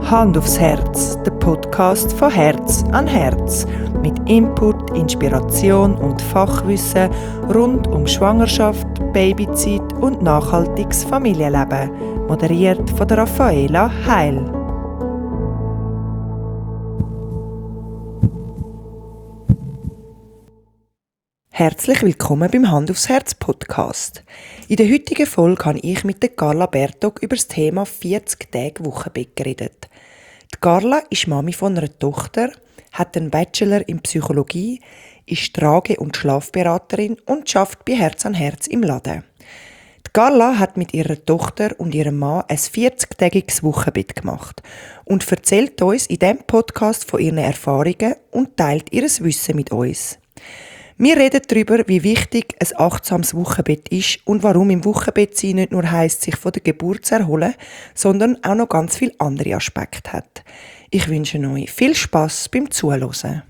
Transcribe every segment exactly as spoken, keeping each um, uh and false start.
Hand aufs Herz, der Podcast von Herz an Herz. Mit Input, Inspiration und Fachwissen rund um Schwangerschaft, Babyzeit und nachhaltiges Familienleben. Moderiert von der Raffaela Heil. Herzlich willkommen beim Hand aufs Herz Podcast. In der heutigen Folge habe ich mit der Carla Bertog über das Thema vierzig Tage Wochenbett geredet. Die Carla ist Mami von einer Tochter, hat einen Bachelor in Psychologie, ist Trage- und Schlafberaterin und arbeitet bei Herz an Herz im Laden. Die Carla hat mit ihrer Tochter und ihrem Mann ein vierzig-tägiges Wochenbett gemacht und erzählt uns in diesem Podcast von ihren Erfahrungen und teilt ihr Wissen mit uns. Wir reden darüber, wie wichtig ein achtsames Wochenbett ist und warum im Wochenbett sein nicht nur heisst, sich von der Geburt zu erholen, sondern auch noch ganz viele andere Aspekte hat. Ich wünsche euch viel Spass beim Zuhören.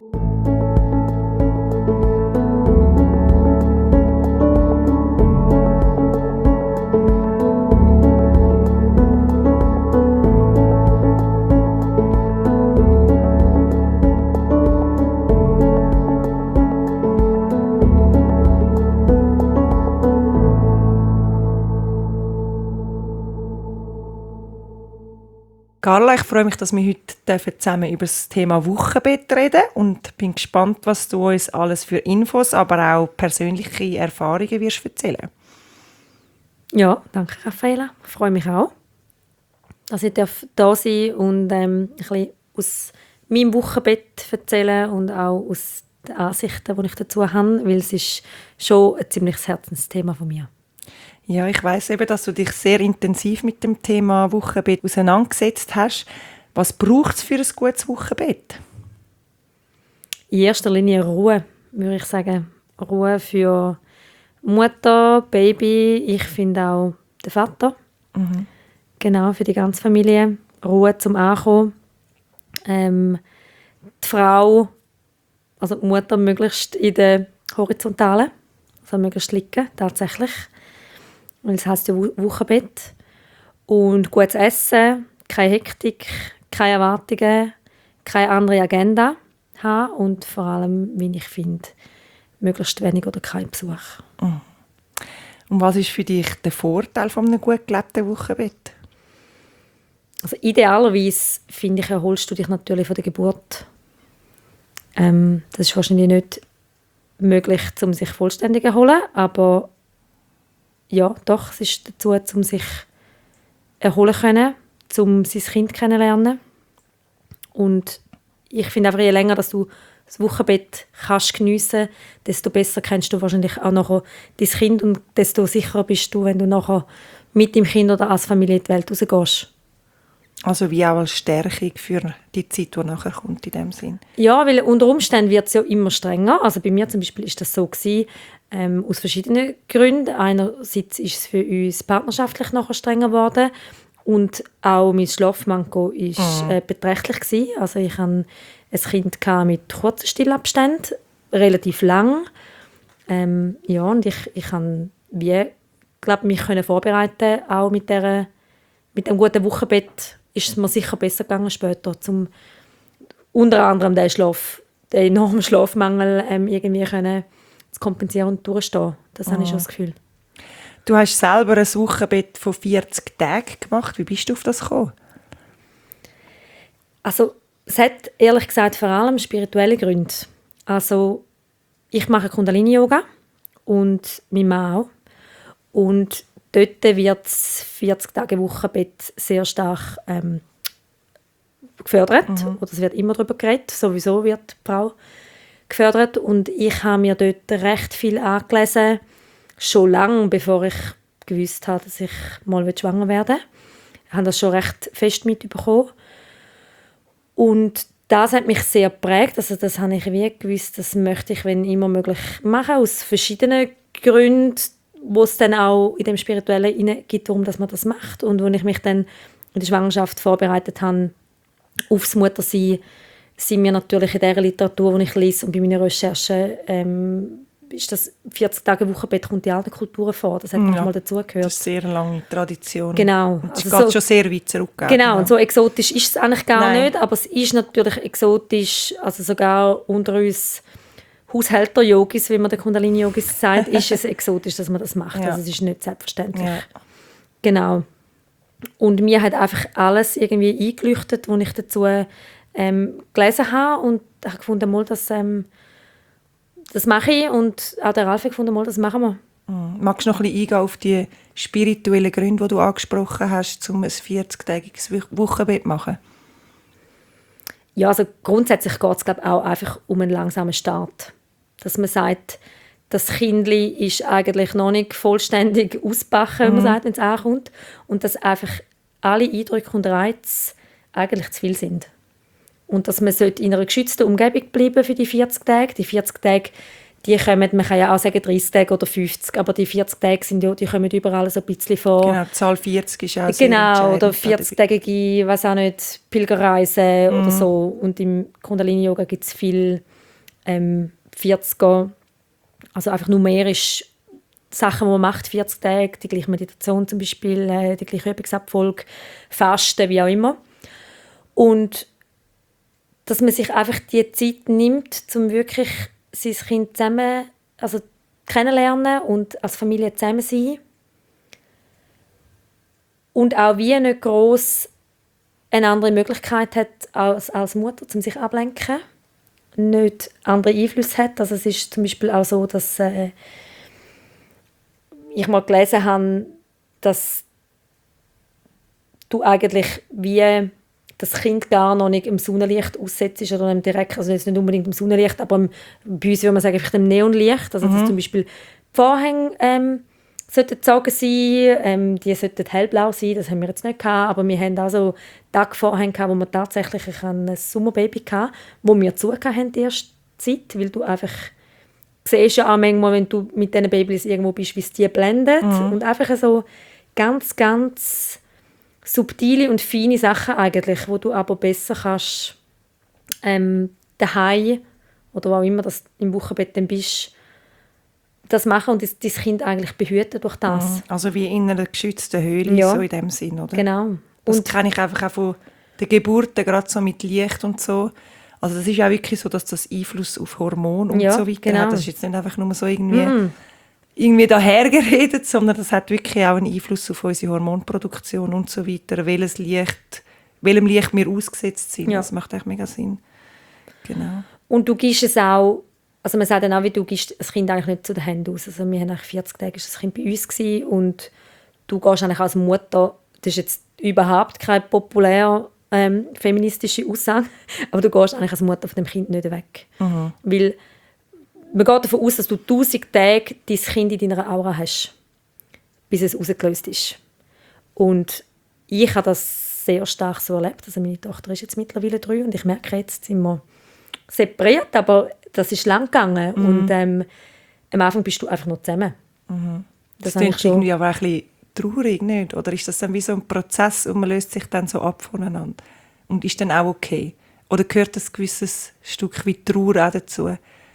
Carla, ich freue mich, dass wir heute zusammen über das Thema Wochenbett reden und bin gespannt, was du uns alles für Infos, aber auch persönliche Erfahrungen wirst erzählen. Ja, danke Raffaela. Ich freue mich auch, dass ich da sein darf und ähm, ein bisschen aus meinem Wochenbett erzählen und auch aus den Ansichten, die ich dazu habe, weil es ist schon ein ziemliches Herzensthema von mir. Ja, ich weiss eben, dass du dich sehr intensiv mit dem Thema Wochenbett auseinandergesetzt hast. Was braucht es für ein gutes Wochenbett? In erster Linie Ruhe, würde ich sagen. Ruhe für Mutter, Baby, ich finde auch den Vater. Mhm. Genau, für die ganze Familie. Ruhe zum Ankommen. Ähm, die Frau, also die Mutter, möglichst in der Horizontalen, also möglichst liegen, tatsächlich. Weil es heisst ja Wochenbett. Und gutes Essen, keine Hektik, keine Erwartungen, keine andere Agenda haben und vor allem, wie ich finde, möglichst wenig oder kein Besuch. Und was ist für dich der Vorteil von einem gut gelebten Wochenbett? Also idealerweise, finde ich, erholst du dich natürlich von der Geburt. Ähm, das ist wahrscheinlich nicht möglich, um sich vollständig zu erholen, aber ja, doch, es ist dazu, um sich erholen können, um sein Kind kennenzulernen. Und ich finde einfach, je länger dass du das Wochenbett kannst geniessen, desto besser kennst du wahrscheinlich auch nachher dein Kind und desto sicherer bist du, wenn du nachher mit dem Kind oder als Familie in die Welt rausgehst. Also wie auch als Stärkung für die Zeit, die nachher kommt in dem Sinn. Ja, weil unter Umständen wird es ja immer strenger. Also bei mir zum Beispiel ist das so gewesen, ähm, aus verschiedenen Gründen. Einerseits ist es für uns partnerschaftlich nachher strenger geworden und auch mein Schlafmanko war mhm. äh, beträchtlich gewesen. Also ich hatte ein Kind mit kurzen Stillabständen, relativ lang. Ähm, ja, und ich, ich kann wie, glaub, mich können vorbereiten, auch mit, der, mit einem guten Wochenbett ist es mir sicher besser gegangen später, um unter anderem den Schlaf, den enormen Schlafmangel ähm, irgendwie können zu kompensieren und durchstehen. Das oh. habe ich schon das Gefühl. Du hast selber ein Wochenbett von vierzig Tagen gemacht. Wie bist du auf das gekommen? Also, es hat ehrlich gesagt vor allem spirituelle Gründe. Also, ich mache Kundalini-Yoga und mein Mann auch. Und dort wird das vierzig Tage Wochenbett sehr stark ähm, gefördert. Mhm. Oder es wird immer darüber geredet. Sowieso wird die Frau gefördert. Und ich habe mir dort recht viel angelesen, schon lange bevor ich gewusst habe, dass ich mal schwanger werden will. Ich habe das schon recht fest mitbekommen. Und das hat mich sehr geprägt. Also das habe ich wie gewusst, das möchte ich, wenn immer möglich, machen, aus verschiedenen Gründen, wo es dann auch in dem Spirituellen hineingibt, warum dass man das macht. Und als ich mich dann in der Schwangerschaft vorbereitet habe aufs Muttersein, sind mir natürlich in der Literatur, die ich lese und bei meinen Recherchen ähm, ist das vierzig Tage Wochenbett kommt in allen Kulturen vor. Das hat ja. mal dazugehört. Das ist eine sehr lange Tradition. Genau. Und es also geht so, schon sehr weit zurück. Genau, genau, und so exotisch ist es eigentlich gar Nein. nicht, aber es ist natürlich exotisch, also sogar unter uns Haushälter-Yogis, wie man den Kundalini-Yogis sagt, ist es exotisch, dass man das macht. Ja. Also es ist nicht selbstverständlich. Ja. Genau. Und mir hat einfach alles irgendwie eingeleuchtet, was ich dazu ähm, gelesen habe und habe gefunden, mal, dass, ähm, das mache ich und auch der Ralf hat gefunden, mal, das machen wir. Mhm. Magst du noch ein bisschen eingehen auf die spirituellen Gründe, die du angesprochen hast, um ein vierzig-tägiges Wochenbett zu machen? Ja, also grundsätzlich geht es, glaube ich, auch einfach um einen langsamen Start. Dass man sagt, das Kindli ist eigentlich noch nicht vollständig ausgebacken, wenn man sagt, wenn es ankommt. Und dass einfach alle Eindrücke und Reize eigentlich zu viel sind. Und dass man in einer geschützten Umgebung bleiben für die vierzig Tage. Die vierzig Tage, die kommen, man kann ja auch sagen dreißig Tage oder fünfzig, aber die vierzig Tage sind ja, die kommen überall so ein bisschen vor. Genau, die Zahl vierzig ist auch sehr Genau, oder vierzig-tägige, weiß auch nicht, Pilgerreisen mm. oder so. Und im Kundalini-Yoga gibt es viel ähm, vierziger, also einfach numerisch Sachen, die man macht, vierzig Tage, die gleiche Meditation zum Beispiel, äh, die gleiche Übungsabfolge, Fasten, wie auch immer. Und dass man sich einfach die Zeit nimmt, um wirklich sein Kind zusammen, also kennenlernen und als Familie zusammen sein. Und auch wie nicht gross eine andere Möglichkeit hat als, als Mutter, um sich ablenken. Nicht andere Einflüsse hat. Also es ist zum Beispiel auch so, dass äh, ich mal gelesen habe, dass du eigentlich wie das Kind gar noch nicht im Sonnenlicht aussetzt oder im direkt, also jetzt nicht unbedingt im Sonnenlicht, aber im, bei uns würde man sagen, einfach im Neonlicht. Also mhm. dass zum Beispiel die Vorhänge ähm, sollten gezogen sein, ähm, die sollten hellblau sein, das haben wir jetzt nicht gehabt, aber wir haben auch so Tagvorhänge gehabt, wo wir tatsächlich ein Sommerbaby hatten, wo wir zugehört haben die erste Zeit, weil du einfach siehst ja auch manchmal, wenn du mit diesen Babys irgendwo bist, wie es die blendet mhm. und einfach so ganz, ganz subtile und feine Sachen eigentlich, wo du aber besser kannst ähm, daheim oder wo auch immer das im Wochenbett dann bist, das machen und dein Kind eigentlich behüten durch das. Also wie in einer geschützten Höhle, ja. so in dem Sinn, oder? Genau. Das und kenne ich einfach auch von der Geburt, gerade so mit Licht und so. Also das ist auch wirklich so, dass das Einfluss auf Hormone und ja, so weiter genau. hat. Das ist jetzt nicht einfach nur so irgendwie, mm. irgendwie dahergeredet, sondern das hat wirklich auch einen Einfluss auf unsere Hormonproduktion und so weiter. Welches Licht, welchem Licht wir ausgesetzt sind. Ja. Das macht echt mega Sinn. Genau. Und du gibst es auch, also man sagt dann auch, wie du gibst das Kind eigentlich nicht zu den Händen aus. Also wir haben eigentlich vierzig Tage ist das Kind bei uns gewesen, und du gehst eigentlich als Mutter, das ist jetzt überhaupt keine populär ähm, feministische Aussage, aber du gehst eigentlich als Mutter von dem Kind nicht weg. Mhm. Weil man geht davon aus, dass du tausend Tage dein Kind in deiner Aura hast, bis es rausgelöst ist. Und ich habe das sehr stark so erlebt. Also meine Tochter ist jetzt mittlerweile drei und ich merke, jetzt sind wir separiert, aber das ist lang gegangen. Mhm. Und ähm, am Anfang bist du einfach noch zusammen. Mhm. Das, das klingt irgendwie aber auch ein bisschen traurig, nicht? Oder ist das dann wie so ein Prozess und man löst sich dann so ab voneinander? Und ist dann auch okay? Oder gehört ein gewisses Stück wie Trauer auch dazu?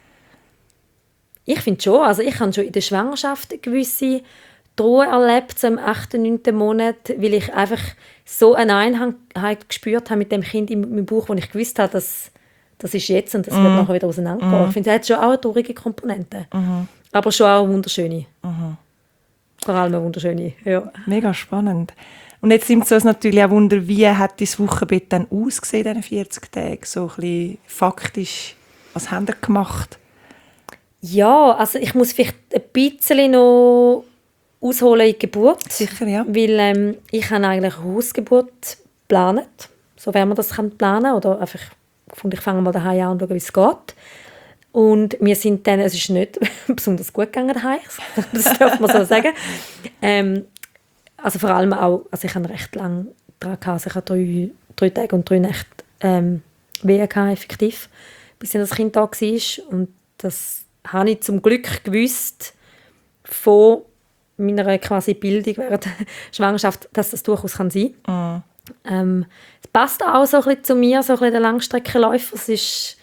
Ich finde schon. Also ich habe schon in der Schwangerschaft eine gewisse Trauer erlebt, so im achten, neunten Monat, weil ich einfach so eine Einheit gespürt habe mit dem Kind in meinem Bauch, wo ich gewusst habe, dass das ist jetzt und das mm. wird nachher wieder auseinandergehen. Mm. Ich finde, das hat schon auch eine traurige Komponente. Mm. Aber schon auch eine wunderschöne. Mm. Vor allem eine wunderschöne, ja. Mega spannend. Und jetzt nimmt es uns natürlich auch Wunder, wie hat dein Wochenbett dann ausgesehen, diese vierzig Tage? So ein bisschen faktisch, was habt ihr gemacht? Ja, also ich muss vielleicht ein bisschen noch ausholen in die Geburt. Sicher, ja. Weil ähm, ich habe eigentlich eine Hausgeburt geplant, so wie man das planen kann. Oder einfach gefunden, ich fange mal daheim an und schaue, wie es geht. Und wir sind dann, es ist nicht besonders gut gegangen daheim, das darf man so sagen. Ähm, also vor allem auch, also ich habe recht lange daran gehabt, also ich hatte drei, drei Tage und drei Nächte ähm, Wehen gehabt, effektiv, bis dann das Kind da war. Und das habe ich zum Glück gewusst von meiner quasi Bildung während der Schwangerschaft, dass das durchaus kann sein kann. Mm. Ähm, es passt auch so ein bisschen zu mir, so ein bisschen der Langstreckenläufer. Es ist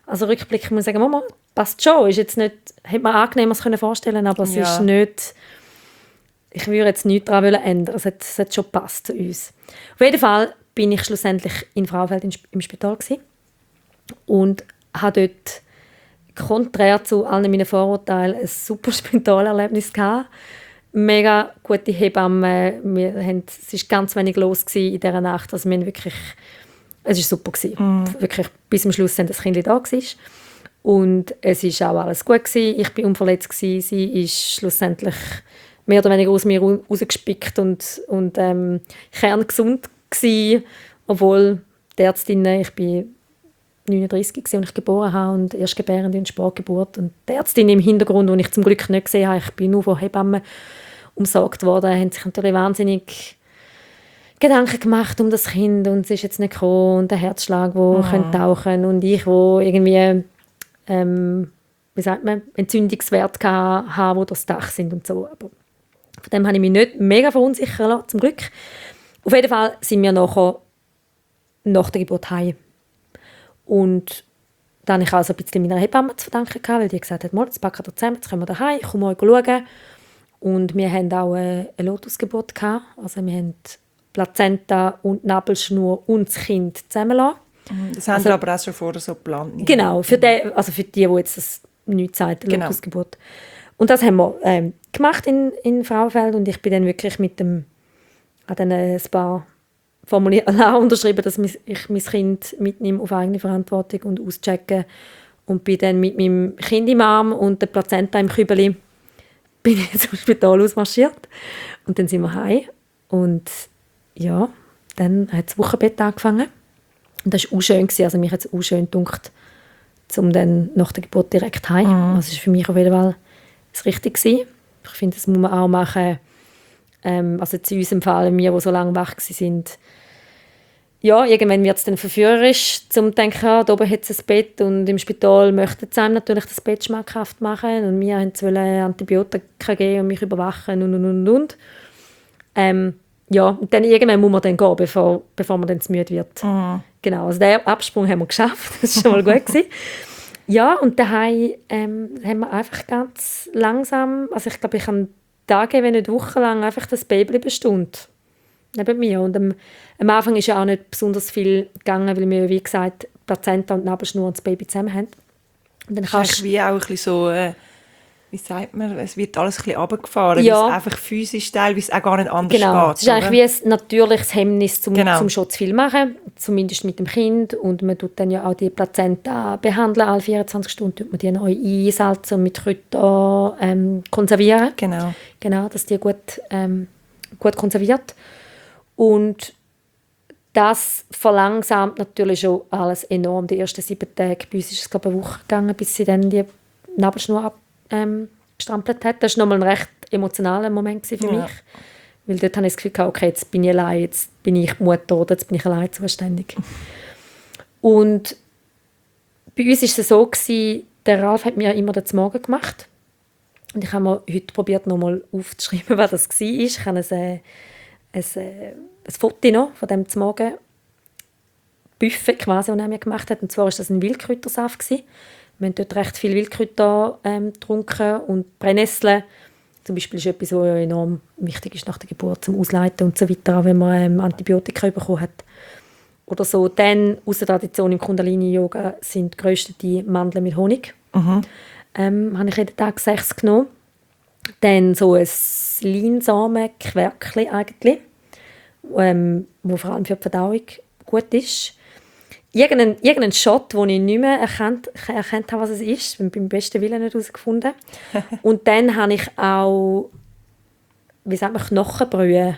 Also rückblickend muss ich sagen, Mama, passt schon. Ist jetzt nicht, hätte man angenehmer können vorstellen, aber es Ja. ist nicht, ich würde jetzt nichts daran ändern. Es hat, es hat schon gepasst zu uns. Auf jeden Fall bin ich schlussendlich in Frauenfeld im Spital gewesen und habe dort konträr zu allen meinen Vorurteilen ein super Spitalerlebnis gehabt. Mega gute Hebammen. Wir haben, es war ganz wenig los in dieser Nacht. Also wir haben wirklich, es war super gewesen. Mm. Wirklich bis zum Schluss, wenn das Kind da war. Und es war auch alles gut gewesen. Ich war unverletzt gewesen. Sie ist schlussendlich mehr oder weniger aus mir rausgespickt und, und ähm, kerngesund gewesen. Obwohl die Ärztinnen, ich bin neununddreißig gewesen, als ich geboren habe und Erstgebärende und Sportgeburt. Und die Ärztin im Hintergrund, die ich zum Glück nicht gesehen habe, ich bin nur von Hebammen umsorgt worden, haben sich natürlich wahnsinnig Gedanken gemacht um das Kind und es ist jetzt nicht gekommen und der Herzschlag, der mhm. könnte tauchen und ich, wo irgendwie ähm, wie sagt man, Entzündungswerte haben, die durchs Dach sind und so. Aber von dem habe ich mich nicht mega verunsichern lassen, zum Glück. Auf jeden Fall sind wir nachher nach der Geburt heim. Und dann hatte ich also ein bisschen meiner Hebamme zu verdanken, weil die gesagt hat, mal, jetzt packen wir zusammen, jetzt können wir daheim, ich komme mal schauen. Und wir hatten auch eine Lotusgeburt. Also wir haben Plazenta und Nabelschnur und das Kind zusammengelassen. Das haben also, wir aber auch schon vorher so geplant. Genau, für die, also für die, die jetzt das nicht sagen, genau. Lotusgeburt. Und das haben wir ähm, gemacht in, in Frauenfeld und ich bin dann wirklich mit dem, an dann ein paar Formulare unterschrieben, dass ich mein Kind mitnehme auf eigene Verantwortung und auschecke und bin dann mit meinem Kind im Arm und der Plazenta im Kübeli bin ich zum Spital ausmarschiert und dann sind wir heim und ja, dann hat das Wochenbett angefangen und das war auch schön, also mich hat es auch schön gedacht, um dann nach der Geburt direkt heim. Mhm. Also das war für mich auf jeden Fall das Richtige. Ich finde, das muss man auch machen, ähm, also zu unserem Fall, wir, die so lange wach sind. Ja, irgendwann wird es dann verführerisch, um zu denken, ah, da oben hat es ein Bett und im Spital möchten sie einem natürlich das Bett schmackhaft machen und wir wollten Antibiotika geben und mich überwachen und und und und. Ähm, ja, und dann irgendwann muss man dann gehen, bevor, bevor man dann zu müde wird. Mhm. Genau, also den Absprung haben wir geschafft, das war schon mal gut gewesen. Ja, und daheim ähm, haben wir einfach ganz langsam, also ich glaube, ich habe Tage, wenn nicht wochenlang, einfach das Baby bestimmt. Neben mir. Und am, am Anfang ist ja auch nicht besonders viel gegangen, weil wir, wie gesagt, Plazenta und Nabelschnur und das Baby zusammen haben. Und dann kannst du wie auch ein bisschen so, äh, wie sagt man, es wird alles ein bisschen runtergefahren, ja. weil es einfach physisch teilweise auch gar nicht anders genau. geht. Es ist eigentlich wie ein natürliches Hemmnis, zum, genau. zum schon zu viel machen, zumindest mit dem Kind. Und man tut dann ja auch die Plazenta behandeln, alle vierundzwanzig Stunden tut man die neu einsalzen und mit Kräutern ähm, konservieren. Genau. Genau, dass die gut, ähm, gut konserviert. Und das verlangsamt natürlich schon alles enorm. Die ersten sieben Tage, bei uns ist es glaube ich eine Woche gegangen, bis sie dann die Nabelschnur abgestrampelt ähm, hat. Das war nochmal ein recht emotionaler Moment für mich. Ja. Weil dort habe ich das Gefühl gehabt, okay, jetzt bin ich allein, jetzt bin ich Mutter oder jetzt bin ich allein zuständig. Und bei uns war es so gewesen, der Ralf hat mir immer den Morgen gemacht. Und ich habe mir heute probiert, nochmal aufzuschreiben, was das war. Ich habe ein, ein, ein Foto noch von dem Morgen Buffet quasi, das er mir gemacht hat. Und zwar war das ein Wildkräutersaft gewesen. Wir haben dort recht viel Wildkräuter ähm, getrunken und Brennnessel. Zum Beispiel ist etwas, was enorm wichtig ist nach der Geburt, zum Ausleiten und so weiter, auch wenn man ähm, Antibiotika bekommen hat. Oder so. Dann, aus der Tradition im Kundalini-Yoga, sind geröstete Mandeln mit Honig. Mhm. Ähm, habe ich jeden Tag sechs genommen. Dann so ein Leinsamen-Querkli eigentlich, ähm, wo vor allem für die Verdauung gut ist. Irgendeinen, irgendeinen Shot, den ich nicht mehr erkannt, erkannt habe, was es ist. Ich habe beim besten Willen nicht herausgefunden. Und dann habe ich auch, wie sagt man, Knochenbrühe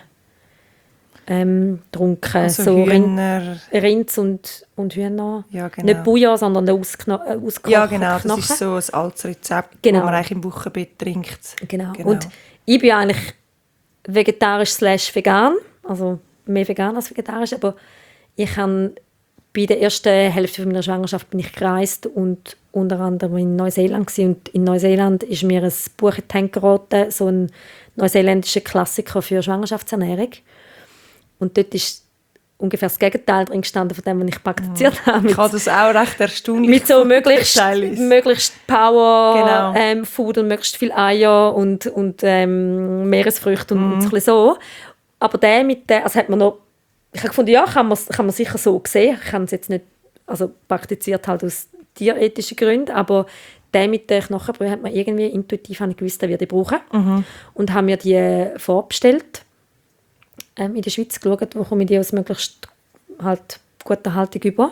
ähm, getrunken. Also so Hühner... Rinds und, und Hühner. Ja, genau. Nicht Bouillon, sondern ausgekochten Knochen. Ja, genau. Das ist so ein altes Rezept, genau. das man eigentlich im Wochenbett trinkt. Genau. genau. Und ich bin eigentlich vegetarisch slash vegan. Also mehr vegan als vegetarisch. Aber ich habe... Bei der ersten Hälfte meiner Schwangerschaft bin ich gereist und unter anderem in Neuseeland gewesen. Und in Neuseeland ist mir ein Buch in die Hände geraten, so ein neuseeländischer Klassiker für Schwangerschaftsernährung. Und dort ist ungefähr das Gegenteil drin gestanden von dem, was ich praktiziert mhm. habe. Ich habe das auch recht erstaunlich. Mit so möglichst, möglichst Power genau. ähm, Food und möglichst viel Eier und, und ähm, Meeresfrüchte und, mhm. und so, ein bisschen so. Aber der mit der, also hat man noch, ich habe gefunden, ja, kann man, kann man sicher so sehen. Ich habe es jetzt nicht also praktiziert halt aus tierethischen Gründen, aber der mit den Knochenbrühen hat man irgendwie intuitiv gewusst, den werde ich brauchen. Mhm. Und haben mir die vorbestellt. Ähm, in der Schweiz geschaut, wo komme ich die aus möglichst halt guter Haltung über.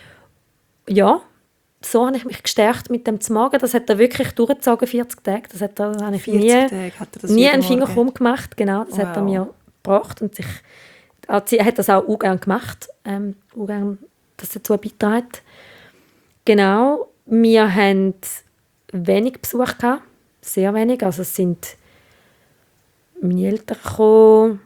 Ja, so habe ich mich gestärkt mit dem zu Morgen. Das hat er wirklich durchgezogen, vierzig Tage. Das hat er eigentlich nie, Tage hat er das nie einen Finger krumm gemacht. Genau, das wow. hat er mir gebracht. Und sich, er hat das auch auch gerne gemacht. Ähm, auch gerne das dazu beitragen. Genau, wir hatten wenig Besuch gehabt, sehr wenig. Also es sind meine Eltern gekommen.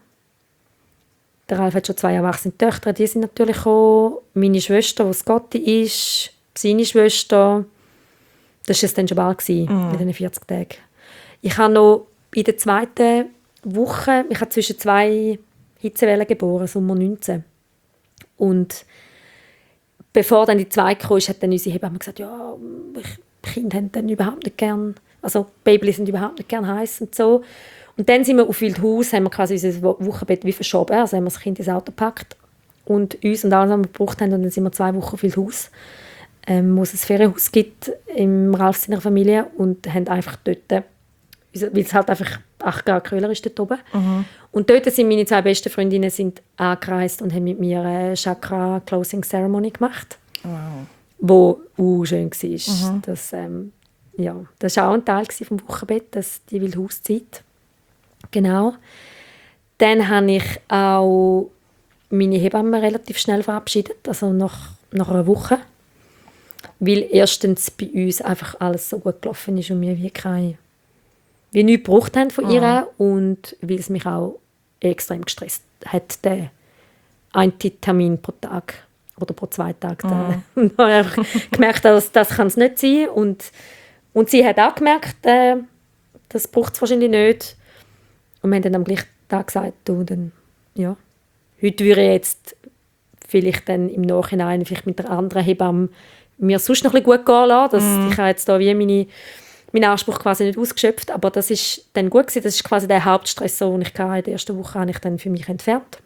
Der Ralf hat schon zwei erwachsene Töchter, die sind natürlich gekommen. Meine Schwester, die Scotty ist, seine Schwester. Das war es dann schon bald mm. mit diesen vierzig Tagen. Ich habe noch in der zweiten Woche, ich habe zwischen zwei Hitzewellen geboren, Sommer neunzehn. Und bevor dann die zweite kam, hat dann unsere Hebamme gesagt, ja, Kinder haben dann überhaupt nicht gern, also Babys sind überhaupt nicht gern heiß und so. Und dann sind wir auf Wildhaus, haben wir quasi unser Wochenbett wie verschoben, also haben wir das Kind ins Auto gepackt und uns und alles, was wir gebraucht haben, und dann sind wir zwei Wochen auf Wildhaus, ähm, wo es ein Ferienhaus gibt im Ralf seiner Familie, und haben einfach dort, weil es halt einfach acht Grad kühler ist dort oben. Mhm. Und dort sind meine zwei besten Freundinnen sind angereist und haben mit mir eine Chakra Closing Ceremony gemacht. Wow. Wo auch schön war. Mhm. Das, ähm, ja, das war auch ein Teil vom Wochenbett, das, die Wildhauszeit. Genau. Dann habe ich auch meine Hebamme relativ schnell verabschiedet, also nach, nach einer Woche. Weil erstens bei uns einfach alles so gut gelaufen ist und wir wie keine wie nichts gebraucht haben von ihr, mhm. und weil es mich auch extrem gestresst hat, der einen Termin pro Tag oder pro zwei Tage. Mhm. Und dann habe ich gemerkt, dass das kann es nicht sein, und, und sie hat auch gemerkt, äh, das braucht es wahrscheinlich nicht, und wir haben dann am gleichen Tag gesagt, du, dann, ja, heute würde ich jetzt vielleicht dann im Nachhinein vielleicht mit der anderen Hebamme mir sonst noch ein bisschen gut gehen lassen, dass mhm. ich habe jetzt da wie meine meinen Anspruch quasi nicht ausgeschöpft, aber das ist dann gut gewesen. Das ist quasi der Hauptstress, den ich hatte. In der ersten Woche habe ich dann für mich entfernt.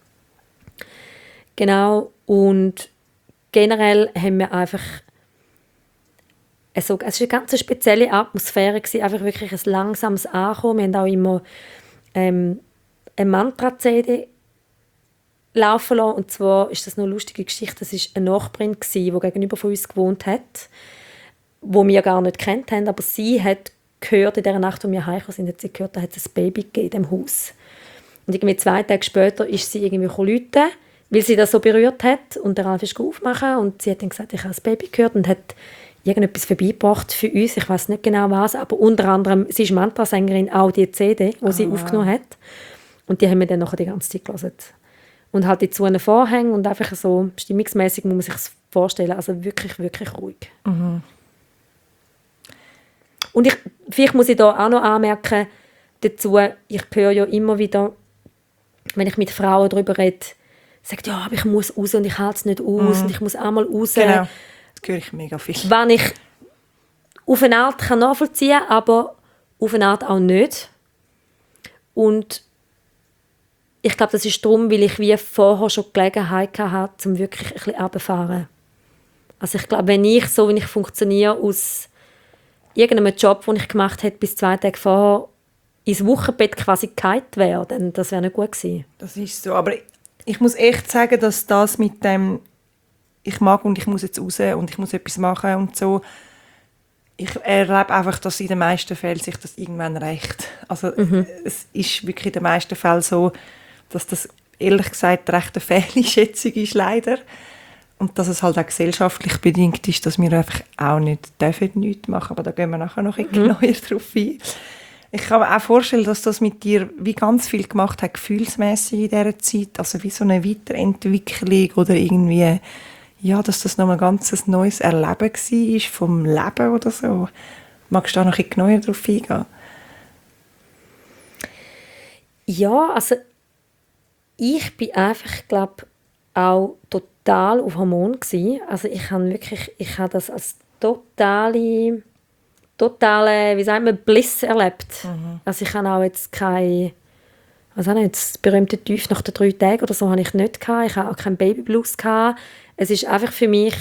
Genau, und generell haben wir einfach also, es war eine ganz spezielle Atmosphäre gewesen, einfach wirklich ein langsames Ankommen. Wir haben auch immer ähm, eine Mantra-C D laufen lassen, und zwar ist das noch eine lustige Geschichte. Das war eine Nachbarin, die gegenüber von uns gewohnt hat, wo wir gar nicht kennt haben, aber sie hat gehört, in der Nacht, als wir heimgekommen sind, hat sie gehört, da hat es ein Baby gegeben in diesem Haus. Und irgendwie zwei Tage später ist sie irgendwie rufen, weil sie das so berührt hat, und der Ralf ist aufmachen, und sie hat dann gesagt, ich habe das Baby gehört, und hat irgendetwas vorbeigebracht für uns, ich weiß nicht genau was, aber unter anderem, sie ist Mantra-Sängerin, auch die C D, die sie oh, aufgenommen wow. hat, und die haben wir dann nachher die ganze Zeit gelesen. Und halt die zu einem Vorhängen und einfach so stimmungsmäßig muss man sich das vorstellen, also wirklich, wirklich ruhig. Mhm. Und ich, vielleicht muss ich da auch noch anmerken, dazu, ich höre ja immer wieder, wenn ich mit Frauen darüber rede, sagt, ja, aber ich muss raus und ich halte es nicht aus mhm. und ich muss einmal raus. Genau, das höre ich mega viel. Wenn ich auf eine Art kann nachvollziehen kann, aber auf eine Art auch nicht. Und ich glaube, das ist darum, weil ich wie vorher schon die Gelegenheit hatte, um wirklich ein bisschen runterzufahren. Also ich glaube, wenn ich so, wie ich funktioniere, aus irgendeinem Job, den ich gemacht habe, bis zwei Tage vorher ins Wochenbett quasi gehalten wäre, dann das wäre nicht gut gewesen. Das ist so, aber ich muss echt sagen, dass das mit dem ich mag und ich muss jetzt raus und ich muss etwas machen und so, ich erlebe einfach, dass in den meisten Fällen sich das irgendwann rächt. Also mhm. es ist wirklich in den meisten Fällen so, dass das ehrlich gesagt recht eine Fehleinschätzung ist, leider. Und dass es halt auch gesellschaftlich bedingt ist, dass wir einfach auch nicht dürfen, nichts machen. Aber da gehen wir nachher noch ein bisschen mhm. neuer drauf ein. Ich kann mir auch vorstellen, dass das mit dir wie ganz viel gemacht hat, gefühlsmässig in dieser Zeit. Also wie so eine Weiterentwicklung oder irgendwie, ja, dass das noch ein ganz neues Erleben war vom Leben oder so. Magst du da noch ein bisschen neuer drauf eingehen? Ja, also ich bin einfach, glaube auch total auf Hormon gsi. Also ich habe wirklich, ich habe das als totale, totale, wie sagt man, Bliss erlebt. Mhm. Also ich habe auch jetzt keine, was auch nicht, das berühmte Tief nach den drei Tagen oder so habe ich nicht gehabt. Ich habe auch keinen Babyblues gehabt. Es ist einfach für mich,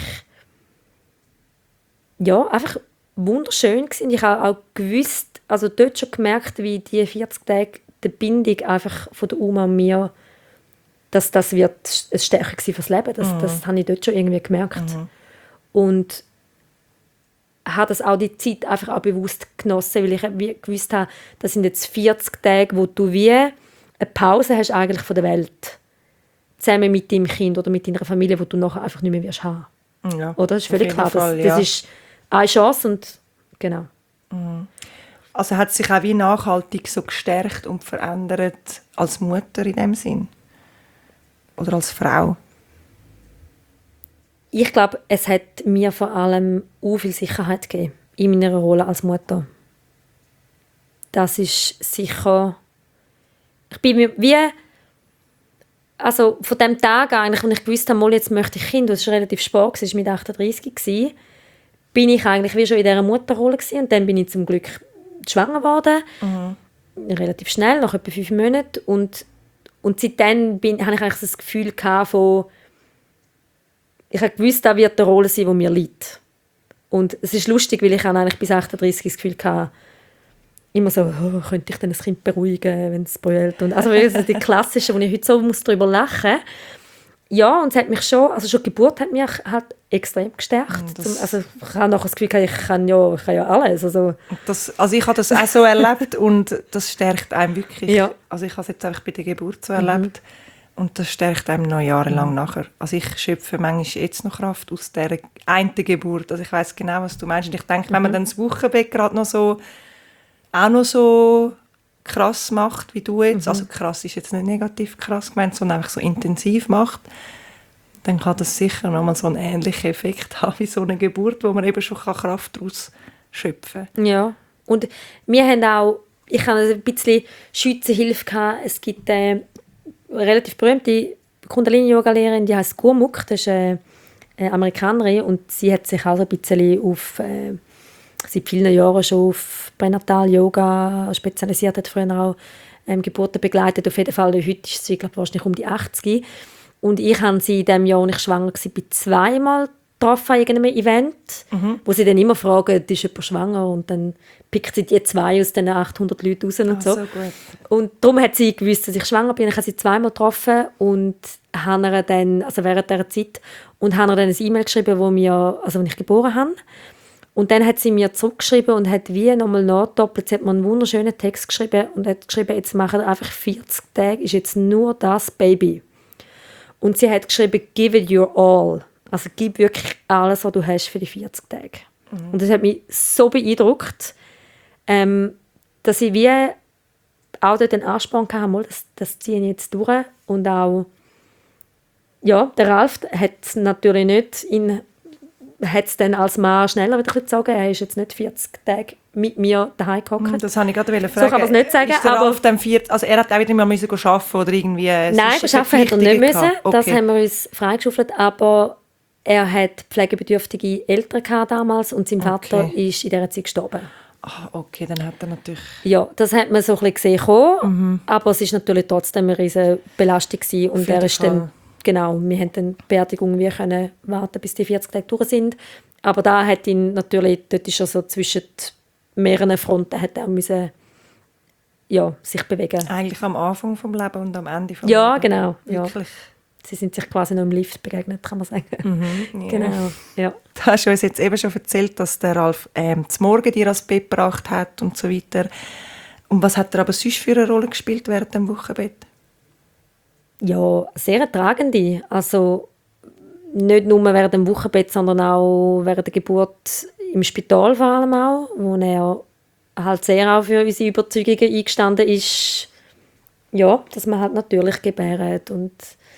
ja, einfach wunderschön gewesen. Ich habe auch gewusst, also dort schon gemerkt, wie die vierzig Tage die Bindung einfach von der Oma und mir, dass das wird ein Stärke sein fürs Leben. Das, mhm. das habe ich dort schon irgendwie gemerkt. Mhm. Und habe das auch die Zeit einfach auch bewusst genossen, weil ich wie gewusst habe, das sind jetzt vierzig Tage, wo du wie eine Pause hast eigentlich von der Welt. Zusammen mit deinem Kind oder mit deiner Familie, wo du nachher einfach nicht mehr wirst haben. Ja, oder? Das ist völlig klar. Fall, das, ja. das ist eine Chance und genau. Mhm. Also hat sich auch wie nachhaltig so gestärkt und verändert als Mutter in dem Sinn? Oder als Frau? Ich glaube, es hat mir vor allem auch viel Sicherheit gegeben in meiner Rolle als Mutter. Das ist sicher... Ich bin mir wie... Also von dem Tag eigentlich, als ich gewusst habe, mal, jetzt möchte ich Kind, das war relativ spät, das war mit achtunddreißig, bin ich eigentlich wie schon in dieser Mutterrolle gewesen. Und dann bin ich zum Glück schwanger geworden. Mhm. Relativ schnell, nach etwa fünf Monaten. Und, und seitdem bin, hatte ich eigentlich das Gefühl gehabt von, ich habe gewusst, das wird eine Rolle sein, die mir liegt. Und es ist lustig, weil ich eigentlich bis achtunddreißig das Gefühl hatte, immer so, oh, könnte ich denn das Kind beruhigen, wenn es brüllt. Und also die klassischen, wo ich heute so muss darüber lachen muss. Ja, und es hat mich schon, also schon die Geburt hat mich halt extrem gestärkt. Zum, also ich habe nachher das Gefühl, ich kann ja, ich kann ja alles. Also, das, also ich habe das auch so erlebt und das stärkt einem wirklich. Ja. Also ich habe es jetzt einfach bei der Geburt so erlebt. Mhm. Und das stärkt einem noch jahrelang mhm. nachher. Also ich schöpfe manchmal jetzt noch Kraft aus dieser einen Geburt. Also ich weiss genau, was du meinst. Und ich denke, mhm. wenn man dann das Wochenbett gerade noch so auch noch so krass macht, wie du jetzt, mhm. also krass ist jetzt nicht negativ krass gemeint, sondern einfach so intensiv macht, dann kann das sicher nochmal so einen ähnlichen Effekt haben wie so eine Geburt, wo man eben schon Kraft daraus schöpfen kann. Ja, und wir haben auch, ich hatte ein bisschen Schützenhilfe gehabt. Es gibt eine relativ berühmte Kundalini-Yoga-Lehrerin, die heißt Gurmukh, das ist eine Amerikanerin und sie hat sich auch ein bisschen auf... Äh, seit vielen Jahren schon auf Pränatal-Yoga spezialisiert, hat früher auch ähm, Geburten begleitet. Auf jeden Fall, heute ist sie, glaube ich, wahrscheinlich um die achtzig. Und ich habe sie in dem Jahr, als ich schwanger war, bei zweimal getroffen an irgendeinem Event, mhm. wo sie dann immer fragen, ist jemand schwanger? Und dann pickt sie die zwei aus den achthundert Leuten raus und oh, so. so gut. Und darum hat sie gewusst, dass ich schwanger bin. Ich habe sie zweimal getroffen und habe ihr dann, also während dieser Zeit, und habe ihr dann ein E-Mail geschrieben, wo, wir, also wo ich geboren habe. Und dann hat sie mir zurückgeschrieben und hat wie nochmal nachgedoppelt. Sie hat mir einen wunderschönen Text geschrieben und hat geschrieben, jetzt machen wir einfach vierzig Tage, ist jetzt nur das Baby. Und sie hat geschrieben, give it your all. Also gib wirklich alles, was du hast für die vierzig Tage. Mhm. Und das hat mich so beeindruckt, ähm, dass ich wie auch dort den Ansporn hatte, das, das ziehe ich jetzt durch. Und auch, ja, der Ralf hat natürlich nicht in hat es dann als Mann schneller wieder gezogen. Er ist jetzt nicht vierzig Tage mit mir daheim gehockt. Das wollte ich gerade fragen. So kann man es nicht sagen. Ist der aber auf dem vierten, also er hat auch wieder mal müssen arbeiten oder irgendwie... Nein, arbeiten hat er nicht müssen. Okay. Das haben wir uns freigeschaufelt. Aber er hat pflegebedürftige Eltern gehabt damals und sein Vater okay. ist in dieser Zeit gestorben. Ah, okay, dann hat er natürlich... Ja, das hat man so ein bisschen gesehen. Mhm. Aber es war natürlich trotzdem eine riesige Belastung gewesen. Und er ist dann... Genau, wir haben dann die Beerdigung, wir können warten, bis die vierzig Tage durch sind. Aber da hat ihn natürlich, dort ist er so zwischen mehreren Fronten, hat er müssen, ja, sich bewegen. Eigentlich am Anfang des Lebens und am Ende des ja, Lebens. Genau, Wirklich. Ja. Sie sind sich quasi noch im Lift begegnet, kann man sagen. Mhm, ja. Genau, ja. Du hast uns jetzt eben schon erzählt, dass der Ralf ähm, zum Morgen dir ans Bett gebracht hat und so weiter. Und was hat er aber sonst für eine Rolle gespielt während dem Wochenbett? Ja, sehr tragende. Also nicht nur während dem Wochenbett, sondern auch während der Geburt im Spital vor allem auch, wo er halt sehr auch für unsere Überzeugungen eingestanden ist, ja, dass man halt natürlich gebärt und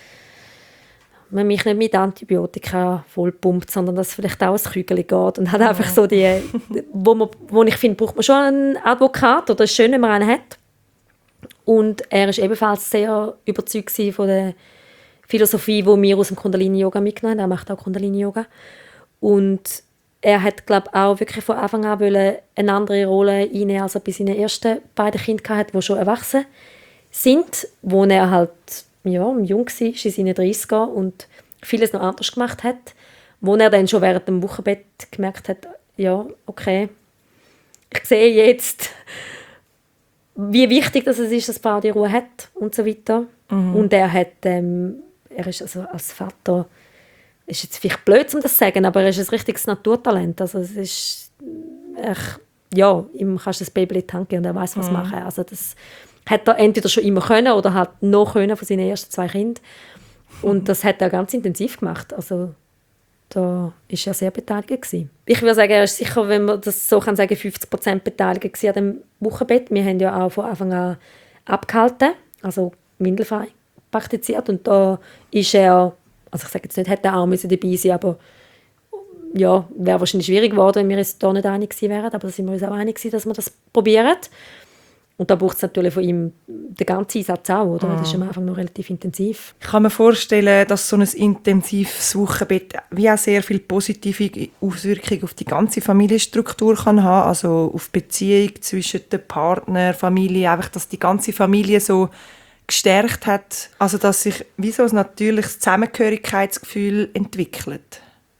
man mich nicht mit Antibiotika vollpumpt, sondern dass vielleicht auch ein Kügel geht und hat einfach so die, wo, man, wo ich finde, braucht man schon einen Advokat oder es ist schön, wenn man einen hat. Und er war ebenfalls sehr überzeugt von der Philosophie, die wir aus dem Kundalini-Yoga mitgenommen haben. Er macht auch Kundalini-Yoga. Und er hat, glaube ich, auch wirklich von Anfang an eine andere Rolle einnehmen, als er bei seinen ersten beiden Kindern hatte, die schon erwachsen sind, wo er halt ja, jung war, in seinen dreißigern und vieles noch anders gemacht hat. Wo er dann schon während dem Wochenbett gemerkt hat, ja, okay, ich sehe jetzt, wie wichtig das ist, dass die Frau die Ruhe hat und so weiter. Mhm. Und er hat, ähm, er ist also als Vater, ist jetzt vielleicht blöd, um das zu sagen, aber er ist ein richtiges Naturtalent. Also es ist, echt, ja, ihm kannst du das Baby in die Hand geben und er weiß, was mhm. machen. Also das hat er entweder schon immer können oder halt noch können von seinen ersten zwei Kindern. Und das hat er ganz intensiv gemacht. Also da war er sehr beteiligt gewesen. Ich würde sagen, er ist sicher, wenn man das so kann sagen, fünfzig Prozent beteiligt an dem Wochenbett. Wir haben ja auch von Anfang an abgehalten, also windelfrei praktiziert. Und da ist er, also ich sage jetzt nicht, hätte er auch müssen dabei sein, aber ja, wäre wahrscheinlich schwierig geworden, wenn wir uns da nicht einig gewesen wären. Aber da sind wir uns auch einig gewesen, dass wir das probieren. Und da braucht es natürlich von ihm den ganzen Einsatz auch, oder? Das ist am Anfang noch relativ intensiv. Ich kann mir vorstellen, dass so ein intensives Wochenbett wie auch sehr viel positive Auswirkungen auf die ganze Familienstruktur kann haben, also auf die Beziehung zwischen den Partner, Familie, einfach, dass die ganze Familie so gestärkt hat, also dass sich wie so ein natürliches Zusammengehörigkeitsgefühl entwickelt.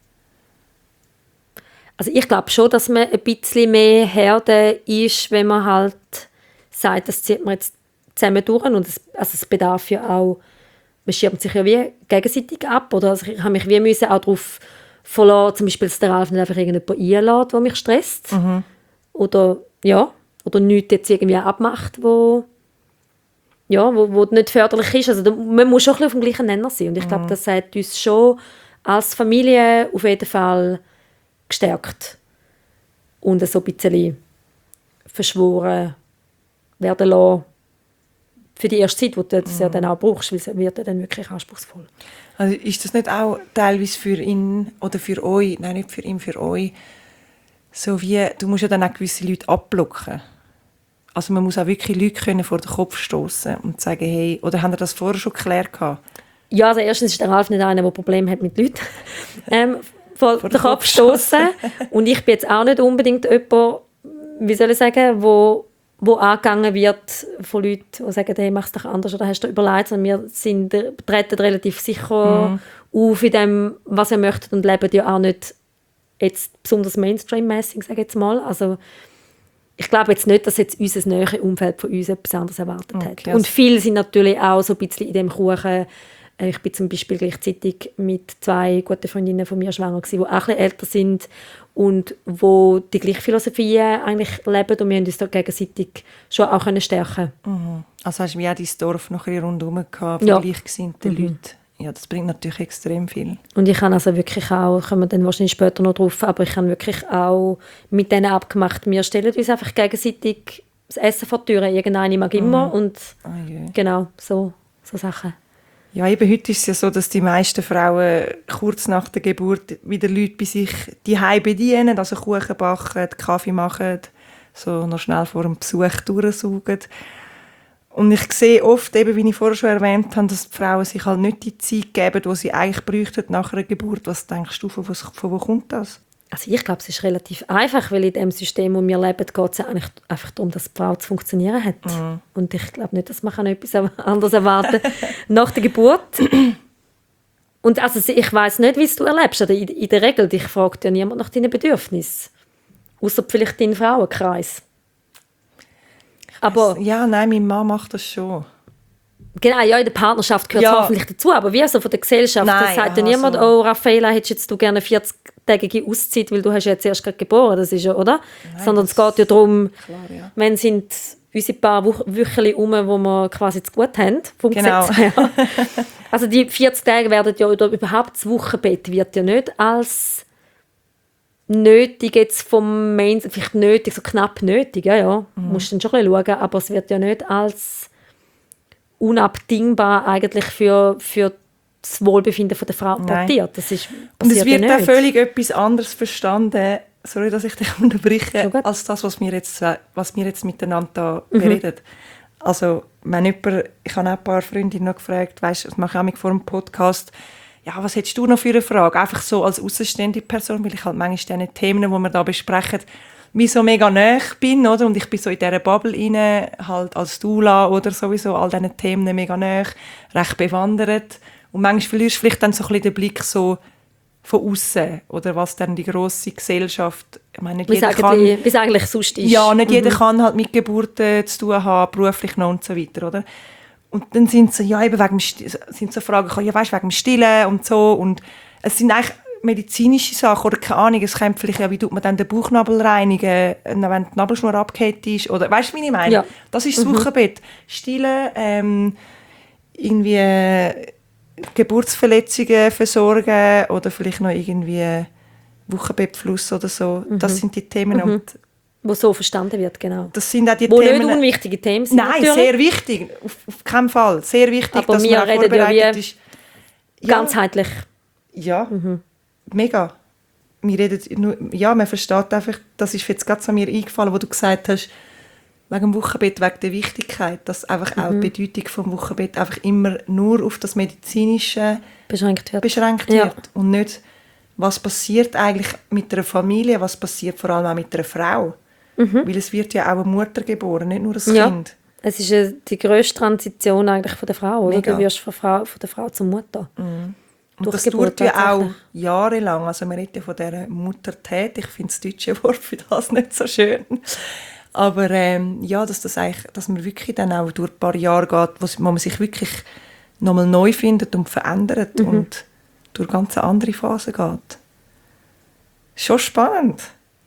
Also ich glaube schon, dass man ein bisschen mehr Herde ist, wenn man halt sagt, das zieht man jetzt zusammen durch und es, also es bedarf ja auch, man schirmt sich ja wie gegenseitig ab, oder? Also ich habe mich wie müssen auch darauf verlassen, zum Beispiel, dass der Ralf nicht einfach irgendjemanden einlässt, der mich stresst, mhm. oder, ja, oder nichts jetzt irgendwie abmacht, wo, ja, wo, wo nicht förderlich ist. Also da, man muss schon ein bisschen auf dem gleichen Nenner sein und ich glaube, mhm. das hat uns schon als Familie auf jeden Fall gestärkt und so ein bisschen verschworen werden lassen für die erste Zeit, wo du das ja dann auch brauchst, weil es wird ja dann wirklich anspruchsvoll. Also ist das nicht auch teilweise für ihn oder für euch, nein, nicht für ihn, für euch, so wie, du musst ja dann auch gewisse Leute abblocken. Also man muss auch wirklich Leute können vor den Kopf stoßen und sagen, hey, oder haben ihr das vorher schon geklärt gehabt? Ja, also erstens ist der Ralf nicht einer, der Probleme hat mit Leuten. ähm, vor, vor den Kopf stoßen. Und ich bin jetzt auch nicht unbedingt jemand, wie soll ich sagen, wo wo angegangen wird von Leuten, die sagen, hey, mach es doch anders oder hast du überlegt, sondern wir sind, treten relativ sicher mhm. auf in dem, was wir möchten und leben ja auch nicht jetzt besonders Mainstream-mässig, sage ich jetzt mal. Also ich glaube jetzt nicht, dass jetzt unser näheres Umfeld von uns etwas anderes erwartet okay, hat. Und viele sind natürlich auch so ein bisschen in dem Kuchen. Ich bin zum Beispiel gleichzeitig mit zwei guten Freundinnen von mir schwanger gewesen, die auch ein bisschen älter sind und wo die gleiche Philosophie eigentlich leben und wir haben uns da gegenseitig schon auch stärken können. Mhm. Also hast du wie auch dein Dorf noch ein rundherum gehabt, von ja. gleichgesinnten mhm. Leuten. Ja, das bringt natürlich extrem viel. Und ich habe also wirklich auch, kommen wir dann wahrscheinlich später noch drauf, aber ich habe wirklich auch mit denen abgemacht, wir stellen uns einfach gegenseitig das Essen vor die Tür, irgendeine mag immer mhm. und oh, yeah. genau, so, so Sachen. Ja, eben heute ist es ja so, dass die meisten Frauen kurz nach der Geburt wieder Leute bei sich die Hause bedienen, also Kuchen backen, Kaffee machen, so noch schnell vor dem Besuch durchsaugen. Und ich sehe oft, eben, wie ich vorher schon erwähnt habe, dass die Frauen sich halt nicht die Zeit geben, die sie eigentlich bräuchten nach einer Geburt. Was denkst du, von, von wo kommt das? Also ich glaube, es ist relativ einfach, weil in dem System, wo wir leben, geht es eigentlich einfach darum, dass die Frau zu funktionieren hat. Mhm. Und ich glaube nicht, dass man etwas anderes erwarten kann nach der Geburt. Und also ich weiss nicht, wie es du erlebst. Also in, in der Regel, dich fragt ja niemand nach deinen Bedürfnissen. Außer vielleicht deinen Frauenkreis. Aber, ja, nein, meine Mama macht das schon. Genau, ja, in der Partnerschaft gehört es ja. hoffentlich dazu, aber wie also von der Gesellschaft, nein, das sagt ja aha, niemand, so. oh Raffaella, hättest jetzt du gerne eine vierzig-tägige Auszeit, weil du hast ja jetzt erst gerade geboren, das ist ja, oder? Nein, sondern es geht ja darum, klar, ja. wenn sind unsere paar Wöchchen um, wo wir quasi zu gut haben, vom genau. Gesetz her. Also die vierzig Tage werden ja, oder überhaupt das Wochenbett wird ja nicht als nötig jetzt vom Mainstream, vielleicht nötig, so knapp nötig, ja, ja, mhm. musst du dann schon ein bisschen schauen, aber es wird ja nicht als unabdingbar eigentlich für, für das Wohlbefinden der Frau portiert. Das ist, und es wird ja auch völlig etwas anderes verstanden, sorry, dass ich dich unterbreche, als das, was wir jetzt, was wir jetzt miteinander mhm. bereden. Also, wenn jemand, ich habe auch ein paar Freundinnen noch gefragt, weißt, das mache ich auch vor dem Podcast, ja, was hättest du noch für eine Frage? Einfach so als außenstehende Person, weil ich halt manchmal diese Themen, die wir da besprechen, wie so mega nahe bin, oder? Und ich bin so in dieser Bubble rein, halt als Doula oder sowieso all diesen Themen mega nahe, recht bewandert. Und manchmal verlierst du vielleicht dann so ein bisschen den Blick so von außen oder was dann die grosse Gesellschaft, ich meine, nicht jeder kann, wie es eigentlich sonst ist. ja, nicht mhm. jeder kann halt mit Geburten zu tun haben, beruflich noch und so weiter, oder? Und dann sind so, ja, eben wegen dem, sind so Fragen gekommen, ja, weißt, wegen dem Stillen und so, und es sind eigentlich medizinische Sachen, oder keine Ahnung, es kommt vielleicht ja, wie tut man dann den Bauchnabel reinigen, wenn die Nabelschnur abgehakt ist, oder, weißt du, wie ich meine? Ja. Das ist das mhm. Wochenbett. Stillen, ähm, irgendwie Geburtsverletzungen versorgen oder vielleicht noch irgendwie Wochenbettfluss oder so. Mhm. Das sind die Themen. Mhm. Und wo so verstanden wird, genau. Das sind auch die wo Themen, nicht unwichtige Themen sind. Nein, natürlich. sehr wichtig. Auf, auf keinen Fall. Sehr wichtig, aber dass wir man auch reden ja wie ist. Ja. Ganzheitlich. Ja, mhm. mega. Wir reden nur, ja, man versteht einfach, das ist jetzt gerade so mir eingefallen, wo du gesagt hast, wegen dem Wochenbett, wegen der Wichtigkeit, dass einfach mhm. auch die Bedeutung vom Wochenbett einfach immer nur auf das Medizinische beschränkt wird, beschränkt ja. wird und nicht, was passiert eigentlich mit einer Familie, was passiert vor allem auch mit einer Frau. Mhm. Weil es wird ja auch eine Mutter geboren, nicht nur ein ja. Kind. Es ist äh, die grösste Transition eigentlich von der Frau, oder? Du wirst von, Frau, von der Frau zur Mutter. Mhm. Und das dauert ja auch jahrelang. Also man redet ja von dieser Muttertät. Ich finde das deutsche Wort für das nicht so schön. Aber ähm, ja, dass, das eigentlich, dass man wirklich dann auch durch ein paar Jahre geht, wo man sich wirklich nochmal neu findet und verändert mhm. und durch ganz andere Phasen geht. Schon spannend.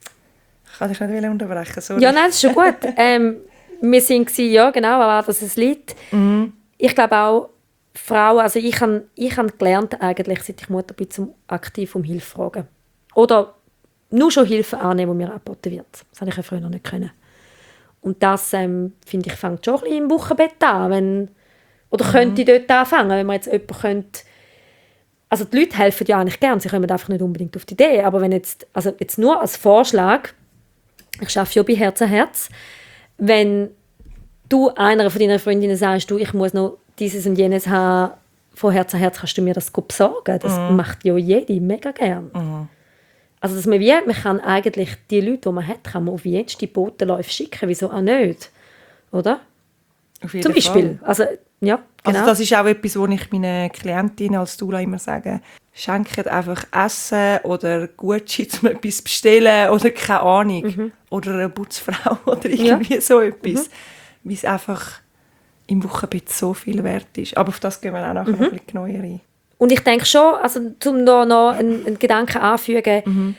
Ich kann dich nicht unterbrechen. Sorry. Ja, nein, das ist schon gut. ähm, wir waren, ja genau, aber dass es liegt. Mhm. Ich glaube auch, Frauen, also ich habe ich hab gelernt, eigentlich, seit ich Mutter bin, zum aktiv um Hilfe fragen. Oder nur schon Hilfe annehmen, die mir angeboten wird. Das habe ich ja früher noch nicht können. Und das, ähm, finde ich, fängt schon ein bisschen im Wochenbett an. Wenn, oder mhm. könnte ich dort anfangen, wenn man jetzt jemanden könnte. Also die Leute helfen ja eigentlich gerne, sie kommen einfach nicht unbedingt auf die Idee. Aber wenn jetzt, also jetzt nur als Vorschlag, ich arbeite ja bei Herz an Herz, wenn du einer von deinen Freundinnen sagst, du, ich muss noch dieses und jenes haben, von Herz an Herz kannst du mir das besorgen. Das mm. macht ja jede mega gern. Mm. Also dass man wie, man kann eigentlich die Leute, die man hat, kann man auf jede Botenläufe schicken. Wieso auch nicht? Oder? Auf jeden Zum Beispiel. Fall. Also, ja, genau. Also das ist auch etwas, was ich meinen Klientinnen als Doula immer sage. Schenkt einfach Essen oder Gutschein zum etwas bestellen oder keine Ahnung. Mhm. Oder eine Putzfrau oder irgendwie ja. so etwas. Mhm. Weil es einfach im Wochenbett so viel wert ist. Aber auf das gehen wir auch nachher mhm. noch ein bisschen genauer ein. Und ich denke schon, also, um da noch einen, einen Gedanken anzufügen, mhm.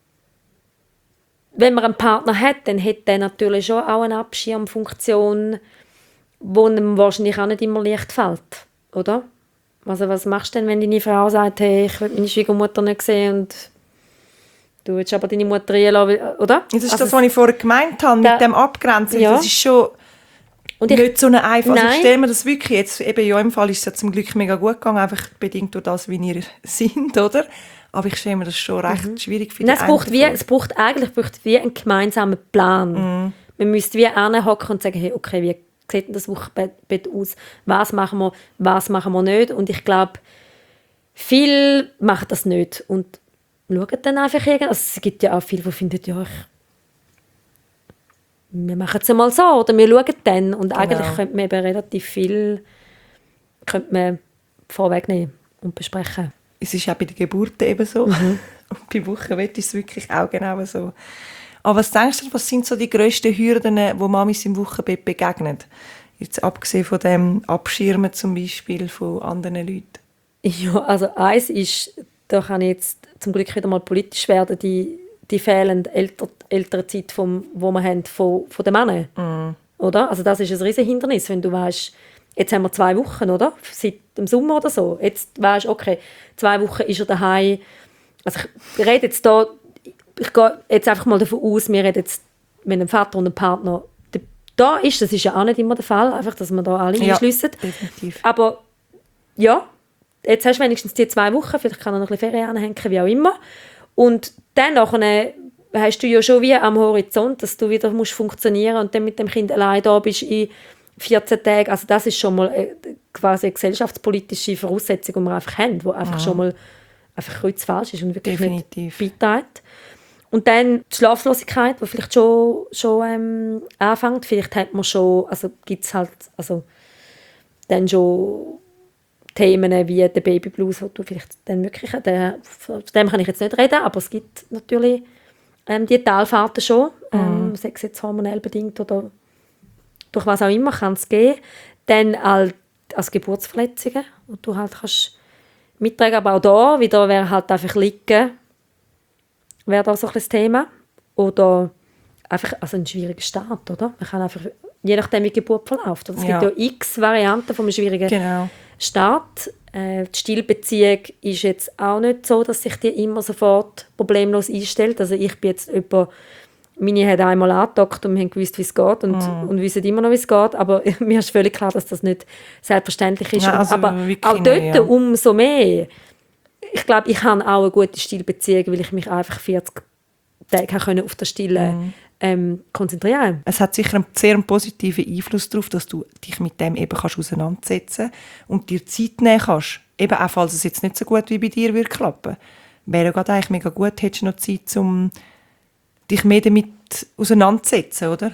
wenn man einen Partner hat, dann hat der natürlich schon auch eine Abschirmfunktion, die einem wahrscheinlich auch nicht immer leicht fällt, oder? Also was machst du denn, wenn deine Frau sagt, hey, ich will meine Schwiegermutter nicht sehen und du willst aber deine Mutter einlassen, oder? Das ist also das, was ich vorher gemeint habe, da, mit dem Abgrenzen. Ja. Das ist schon und ich, nicht so eine einfache... Also ich stelle mir das wirklich jetzt, eben ja, im Fall ist es ja zum Glück mega gut gegangen, einfach bedingt durch das, wie ihr sind, oder? Aber ich stelle mir das schon recht mhm. schwierig für die Nein, es braucht wie, es braucht eigentlich braucht wie einen gemeinsamen Plan. Mhm. Man müsste wie anhocken und sagen, hey, okay, wie sieht denn das Wochenbett aus? Was machen wir, was machen wir nicht? Und ich glaube, viele machen das nicht und schauen dann einfach irgendwie. Also es gibt ja auch viele, die finden, ja, ich, wir machen es mal so oder wir schauen dann. Und genau. eigentlich könnte man eben relativ viel könnte man vorwegnehmen und besprechen. Es ist auch bei den Geburten eben so. Mhm. Und bei Wochenbett ist es wirklich auch genau so. Aber was denkst du, was sind so die grössten Hürden, die Mamis im Wochenbett begegnen? Jetzt abgesehen von dem Abschirmen zum Beispiel von anderen Leuten. Ja, also eins ist, da kann ich jetzt zum Glück wieder mal politisch werden, die, die fehlende Elter, Elternzeit, vom, die wir haben von, von den Männern. Mm. Oder? Also das ist ein riesen Hindernis, wenn du weißt, jetzt haben wir zwei Wochen, oder? Seit dem Sommer oder so. Jetzt weisst du, okay, zwei Wochen ist er daheim. Also ich rede jetzt da, ich gehe jetzt einfach mal davon aus, wir reden jetzt mit einem Vater und einem Partner. Da ist, das ist ja auch nicht immer der Fall, einfach, dass wir da alle ja, einschliessen. Definitiv. Aber ja, jetzt hast du wenigstens die zwei Wochen, vielleicht kann er noch ein bisschen Ferien anhängen, wie auch immer. Und dann nachher hast du ja schon wie am Horizont, dass du wieder musst funktionieren und dann mit dem Kind allein da bist in vierzehn Tage, also das ist schon mal äh, quasi eine gesellschaftspolitische Voraussetzung, die wir einfach haben, die einfach mhm. schon mal einfach kreuzfalsch ist und wirklich Definitiv. nicht beiträgt. Und dann die Schlaflosigkeit, die vielleicht schon, schon ähm, anfängt. Vielleicht hat man schon, also gibt es halt, also dann schon Themen wie der Babyblues, wo du vielleicht dann wirklich, der, von dem kann ich jetzt nicht reden, aber es gibt natürlich ähm, die Talfahrten schon, ähm, mhm. sei es jetzt hormonell bedingt oder durch was auch immer kann es gehen. Dann halt als Geburtsverletzungen, wo du halt kannst mittragen, aber auch da wieder wäre halt einfach liegen, wäre da so ein Thema. Oder einfach also ein schwieriger Start, oder? Man kann einfach, je nachdem, wie die Geburt verläuft. Es ja. gibt ja x Varianten von einem schwierigen genau. Start. Äh, die Stillbeziehung ist jetzt auch nicht so, dass sich die immer sofort problemlos einstellt. Also ich bin jetzt jemand, meine hat einmal angedockt und wir haben gewusst, wie es geht und, mm. und wissen immer noch, wie es geht. Aber mir ist völlig klar, dass das nicht selbstverständlich ist. Ja, also aber auch dort ja. umso mehr. Ich glaube, ich habe auch eine gute Stillbeziehung, weil ich mich einfach vierzig Tage auf das Stillen mm. ähm, konzentrieren konnte. Es hat sicher einen sehr positiven Einfluss darauf, dass du dich mit dem eben kannst auseinandersetzen und dir Zeit nehmen kannst. Eben auch, falls es jetzt nicht so gut wie bei dir würde klappen. Wäre ja gerade eigentlich mega gut, hättest du noch Zeit, um dich mehr damit auseinanderzusetzen, oder?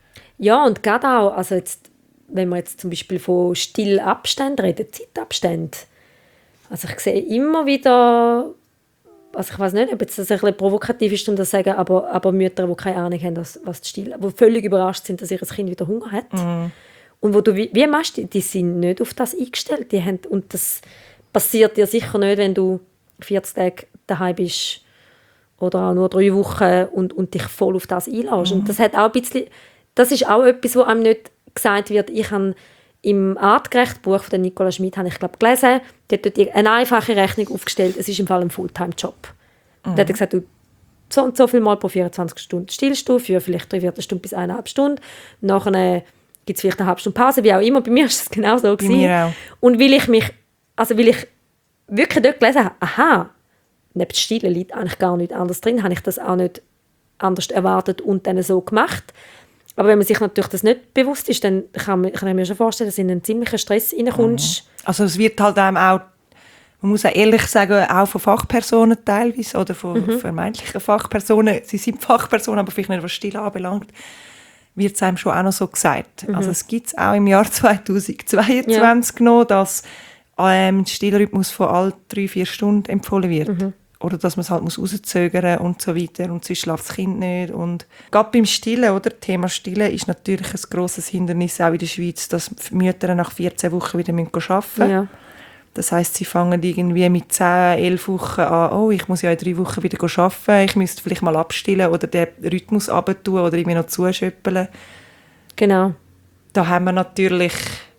Ja, und gerade auch, also jetzt, wenn wir jetzt zum Beispiel von Stillabständen reden, Zeitabständen. Also ich sehe immer wieder, also ich weiß nicht, ob jetzt das ein bisschen provokativ ist, um das zu sagen, aber, aber Mütter, die keine Ahnung haben, was, was Still, die völlig überrascht sind, dass ihr Kind wieder Hunger hat. Mhm. Und wo du, wie, wie machst du, die sind nicht auf das eingestellt. Die haben, und das passiert dir sicher nicht, wenn du vierzig Tage daheim bist oder auch nur drei Wochen und, und dich voll auf das einlässt. Mhm. Und das hat auch ein bisschen, das ist auch etwas, wo einem nicht gesagt wird. Ich habe im Artgerecht-Buch von Nicola Schmid, habe ich glaube gelesen, die hat dort eine einfache Rechnung aufgestellt, es ist im Fall ein Fulltime-Job. Mhm. Da hat er gesagt, du so und so viel Mal pro vierundzwanzig Stunden stillst du, für vielleicht drei Viertelstunde bis eineinhalb Stunden. Nachher gibt es vielleicht eine halbe Stunde Pause, wie auch immer. Bei mir war es genau so. Bei mir auch. Und weil ich mich, also weil ich wirklich dort gelesen habe, aha, neben Stillen liegt eigentlich gar nichts anderes drin, habe ich das auch nicht anders erwartet und dann so gemacht. Aber wenn man sich natürlich das nicht bewusst ist, dann kann, man, kann ich mir schon vorstellen, dass du in einen ziemlichen Stress reinkommst. Mhm. Also es wird halt einem auch, man muss auch ehrlich sagen, auch von Fachpersonen teilweise oder von mhm. vermeintlichen Fachpersonen, sie sind Fachpersonen, aber vielleicht nicht, was Stillen anbelangt, wird es einem schon auch noch so gesagt. Mhm. Also es gibt es auch im Jahr zweitausendzweiundzwanzig ja. noch, dass ähm, ein Stillrhythmus von alle drei, vier Stunden empfohlen wird. Mhm. Oder dass man es halt muss rauszögern und so weiter und sonst schläft das Kind nicht. Und gerade beim Stillen, oder? Thema Stillen ist natürlich ein grosses Hindernis auch in der Schweiz, dass Mütter nach vierzehn Wochen wieder arbeiten müssen. Ja. Das heisst, sie fangen irgendwie mit zehn, elf Wochen an, oh, ich muss ja in drei Wochen wieder arbeiten, ich müsste vielleicht mal abstillen oder den Rhythmus runtertun oder irgendwie noch zuschöppeln. Genau. Da haben wir natürlich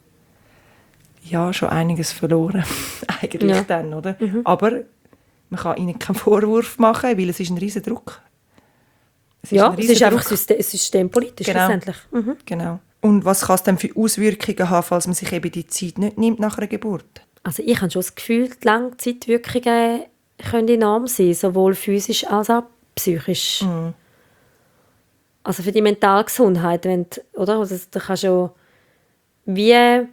ja, schon einiges verloren, eigentlich ja. dann, oder? Mhm. Aber man kann ihnen keinen Vorwurf machen, weil es ist ein riesen Druck. Es ist ja, ein riesen es ist Druck. Einfach System, systempolitisch genau. letztendlich. Mhm. Genau. Und was kann es dann für Auswirkungen haben, falls man sich eben die Zeit nicht nimmt nach einer Geburt? Also ich habe schon das Gefühl, die Langzeitwirkungen können enorm sein, sowohl physisch als auch psychisch. Mhm. Also für die mentale Gesundheit, wenn du, oder? Also da kannst du wie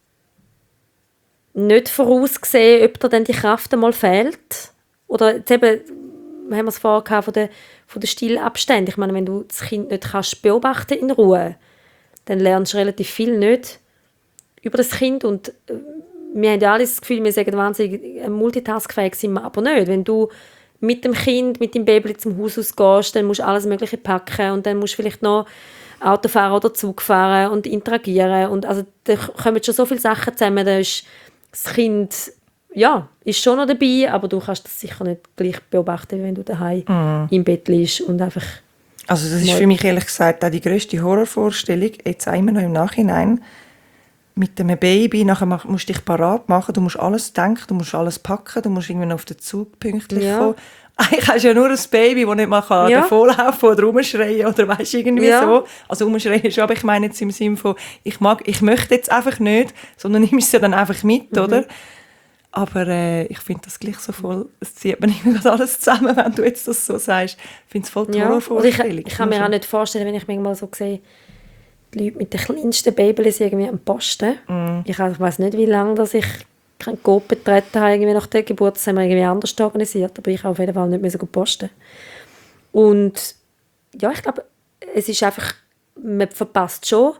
nicht voraussehen, ob dir dann die Kraft einmal fehlt. Oder jetzt eben, haben wir es vorher von den, von den Stillabständen. Ich meine, wenn du das Kind nicht kannst beobachten in Ruhe, dann lernst du relativ viel nicht über das Kind. Und wir haben ja alle das Gefühl, wir sagen wahnsinnig multitaskfähig sind wir aber nicht. Wenn du mit dem Kind, mit dem Baby zum Haus ausgehst, dann musst du alles Mögliche packen und dann musst du vielleicht noch Auto fahren oder Zug fahren und interagieren. Und also, da kommen schon so viele Sachen zusammen, da ist das Kind ja, ist schon noch dabei, aber du kannst das sicher nicht gleich beobachten, wenn du daheim mm. im Bett liegst und einfach... Also das ist für mich ehrlich gesagt auch die grösste Horrorvorstellung, jetzt auch immer noch im Nachhinein, mit einem Baby, nachher musst du dich parat machen, du musst alles denken, du musst alles packen, du musst irgendwie noch auf den Zug pünktlich ja. kommen. Eigentlich hast du ja nur ein Baby, das nicht mal kann ja. davonlaufen oder rumschreien oder weißt, irgendwie ja. so. Also rumschreien schon, aber ich meine jetzt im Sinne von, ich, mag, ich möchte jetzt einfach nicht, sondern nimm es ja dann einfach mit, mhm. oder? Aber äh, ich finde das gleich so voll, es zieht mir nicht alles zusammen, wenn du jetzt das so sagst. Ich finde es voll die ja. Horrorvorstellung. Ich, ich kann mir auch nicht vorstellen, wenn ich manchmal so sehe, die Leute mit den kleinsten Babys irgendwie am Posten. Mm. Ich, ich weiß nicht, wie lange dass ich kein Coop betreten habe, irgendwie nach der Geburt. Das haben wir irgendwie anders organisiert, aber ich habe auf jeden Fall nicht mehr so gut posten. Und ja, ich glaube, es ist einfach, man verpasst schon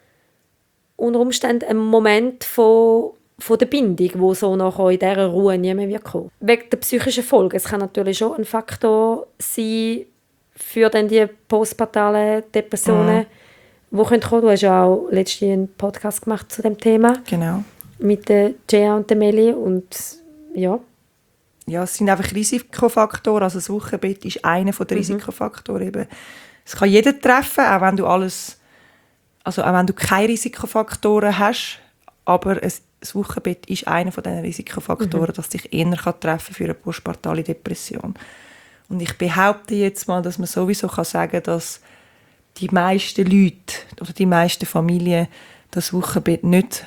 unter Umständen einen Moment von, von der Bindung, wo so nachher in dieser Ruhe nie mehr wird kommen. Wegen der psychischen Folgen. Es kann natürlich schon ein Faktor sein für dann die postpartalen Depressionen, mm. die kommen können. Du hast ja auch letztens einen Podcast gemacht zu dem Thema. Genau. Mit der Jaya und der Meli und ja. Ja, es sind einfach Risikofaktoren. Also das Wochenbett ist einer der Risikofaktoren. Mhm. Es kann jeden treffen, auch wenn du alles, also auch wenn du keine Risikofaktoren hast, aber es, das Wochenbett ist einer von diesen Risikofaktoren, mhm. dass dich eher treffen kann für eine postpartale Depression. Und ich behaupte jetzt mal, dass man sowieso kann sagen kann, dass die meisten Leute oder die meisten Familien das Wochenbett nicht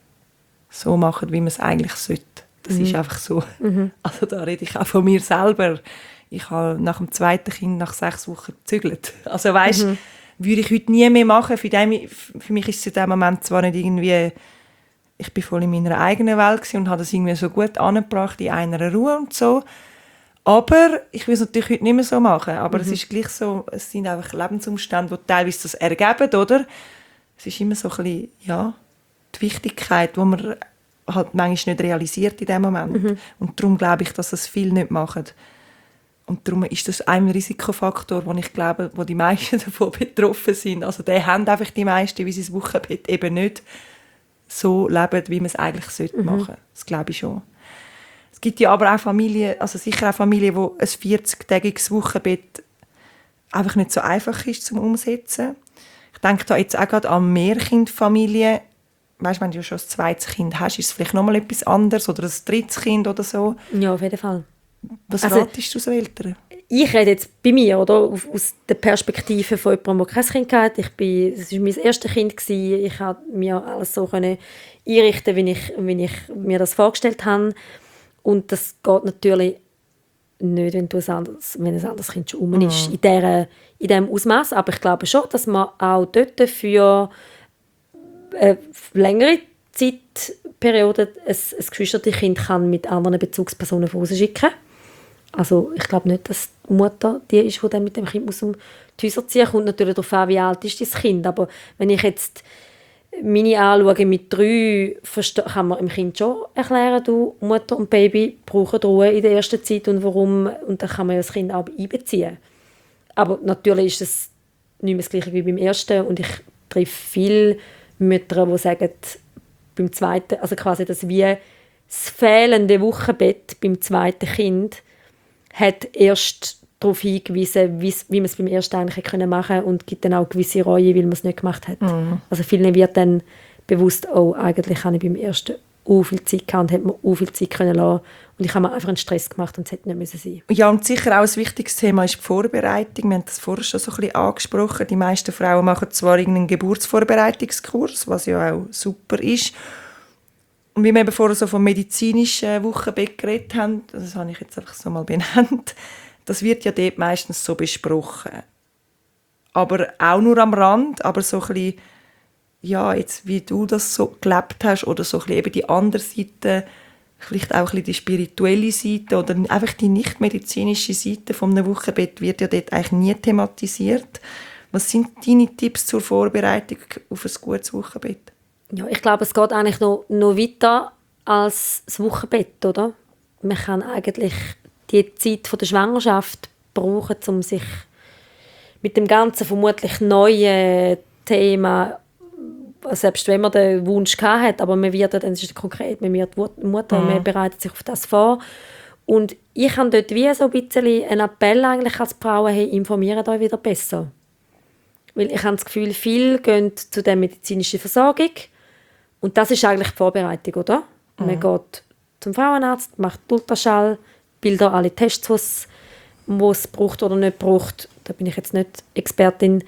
so machen, wie man es eigentlich sollte. Das mhm. ist einfach so. Mhm. Also da rede ich auch von mir selber. Ich habe nach dem zweiten Kind nach sechs Wochen gezügelt. Also weißt, mhm. würde ich heute nie mehr machen. Für, den, für mich ist es in dem Moment zwar nicht irgendwie, ich bin voll in meiner eigenen Welt gewesen und habe das irgendwie so gut angebracht in einer Ruhe und so. Aber ich will es natürlich heute nicht mehr so machen. Aber mhm. es ist gleich so, es sind einfach Lebensumstände, die teilweise das ergeben, oder? Es ist immer so ein bisschen, ja, die Wichtigkeit, die man halt manchmal nicht realisiert in dem Moment. Mhm. Und darum glaube ich, dass das viele nicht machen. Und darum ist das ein Risikofaktor, wo ich glaube, wo die meisten davon betroffen sind. Also die haben einfach die meisten, wie sie das Wochenbett eben nicht so leben, wie man es eigentlich sollte mhm. machen. Das glaube ich schon. Es gibt ja aber auch Familien, also sicher auch Familien, wo ein vierzig-tägiges Wochenbett einfach nicht so einfach ist zum Umsetzen. Ich denke da jetzt auch gerade an Mehrkindfamilien. Weißt, wenn du schon ein zweites Kind hast, ist es vielleicht noch mal etwas anderes oder ein drittes Kind oder so. Ja, auf jeden Fall. Was also, ratest du so Eltern? Ich rede jetzt bei mir, oder? Aus der Perspektive von jemandem, der kein Kind hatte. Ich bin, es war mein erstes Kind. Gewesen. Ich konnte mir alles so einrichten, wie ich, wie ich mir das vorgestellt habe. Und das geht natürlich nicht, wenn, du ein, anderes, wenn ein anderes Kind schon rum ist, mm. in, dieser, in diesem Ausmaß. Aber ich glaube schon, dass man auch dort für eine längere Zeitperiode ein, ein Geschwisterkind kann mit anderen Bezugspersonen von Hause schicken. Also ich glaube nicht, dass die Mutter die ist, die dann mit dem Kind aus dem Häuser ziehen muss. Kommt natürlich darauf an, wie alt ist das Kind. Aber wenn ich jetzt meine anschaue mit drei, kann man dem Kind schon erklären, du, Mutter und Baby brauchen Ruhe in der ersten Zeit und warum. Und dann kann man das Kind auch einbeziehen. Aber natürlich ist es nicht mehr das Gleiche wie beim ersten. Und ich treffe viele Mütter, die sagen, beim zweiten, also quasi das wie das fehlende Wochenbett beim zweiten Kind hat erst darauf hingewiesen, wie man es beim ersten eigentlich hätte machen können und gibt dann auch gewisse Reue, weil man es nicht gemacht hat. Mhm. Also vielen wird dann bewusst, oh, eigentlich habe ich beim ersten auch viel Zeit gehabt und hätte mir auch viel Zeit können lassen. Und ich habe mir einfach einen Stress gemacht und es hätte nicht müssen sein. Ja, und sicher auch ein wichtiges Thema ist die Vorbereitung. Wir haben das vorher schon so ein bisschen angesprochen. Die meisten Frauen machen zwar irgendeinen Geburtsvorbereitungskurs, was ja auch super ist. Und wie wir eben vorher so vom medizinischen Wochenbett geredet haben, das habe ich jetzt einfach so mal benannt, das wird ja dort meistens so besprochen. Aber auch nur am Rand, aber so ein bisschen, ja, jetzt wie du das so gelebt hast oder so ein bisschen eben die andere Seite, vielleicht auch ein bisschen die spirituelle Seite oder einfach die nicht-medizinische Seite von einem Wochenbett wird ja dort eigentlich nie thematisiert. Was sind deine Tipps zur Vorbereitung auf ein gutes Wochenbett? Ja, ich glaube, es geht eigentlich noch, noch weiter als das Wochenbett, oder? Man kann eigentlich die Zeit von der Schwangerschaft brauchen, um sich mit dem ganzen vermutlich neuen Thema, selbst wenn man den Wunsch hat, aber man wird, dann ist es konkret, man wird Mutter, mhm. man bereitet sich auf das vor. Und ich habe dort wie so ein bisschen einen Appell eigentlich als Frauen, hey, informiert euch wieder besser. Weil ich habe das Gefühl, viele gehen zu der medizinischen Versorgung und das ist eigentlich die Vorbereitung, oder? Mhm. Man geht zum Frauenarzt, macht Ultraschall, Bilder, alle Tests, was es braucht oder nicht braucht. Da bin ich jetzt nicht Expertin.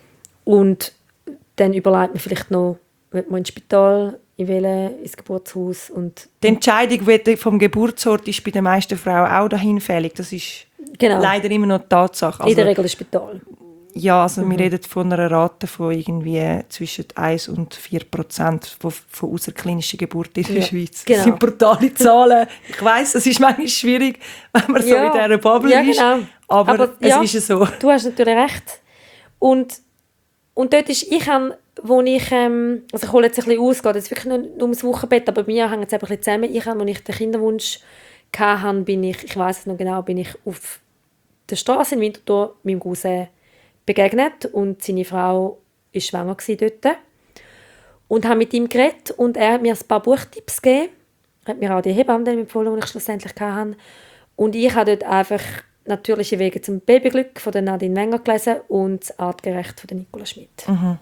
Und dann überlegt man vielleicht noch, will man ins Spital, in welches, ins Geburtshaus. Und die Entscheidung vom Geburtsort ist bei den meisten Frauen auch dahinfällig. Das ist genau. leider immer noch die Tatsache. Also, in der Regel das Spital. Ja, also Mhm. wir reden von einer Rate von irgendwie zwischen eins und vier Prozent von, von außerklinischen Geburten in der Ja, Schweiz. genau. Das sind brutale Zahlen. Ich weiss, es ist manchmal schwierig, wenn man so Ja, in dieser Bubble ja, ist. genau. Aber, Aber es ja, ist ja so. Du hast natürlich recht. Und, und dort ist, ich habe, wo ich, ähm, also ich hole jetzt ein bisschen aus, geht jetzt wirklich nur ums Wochenbett, aber bei mir hängt es eben ein bisschen zusammen. Ich habe, als ich den Kinderwunsch hatte, bin ich, ich weiss es noch genau, bin ich auf der Straße in Winterthur meinem Cousin begegnet und seine Frau war schwanger dort. Und habe mit ihm geredet und er hat mir ein paar Buchtipps gegeben. Er hat mir auch die Hebamme empfohlen, die ich schlussendlich hatte. Und ich habe dort einfach «Natürliche Wege zum Babyglück» von der Nadine Wenger gelesen und «Das Artgerecht» von der Nicola Schmidt. Mhm.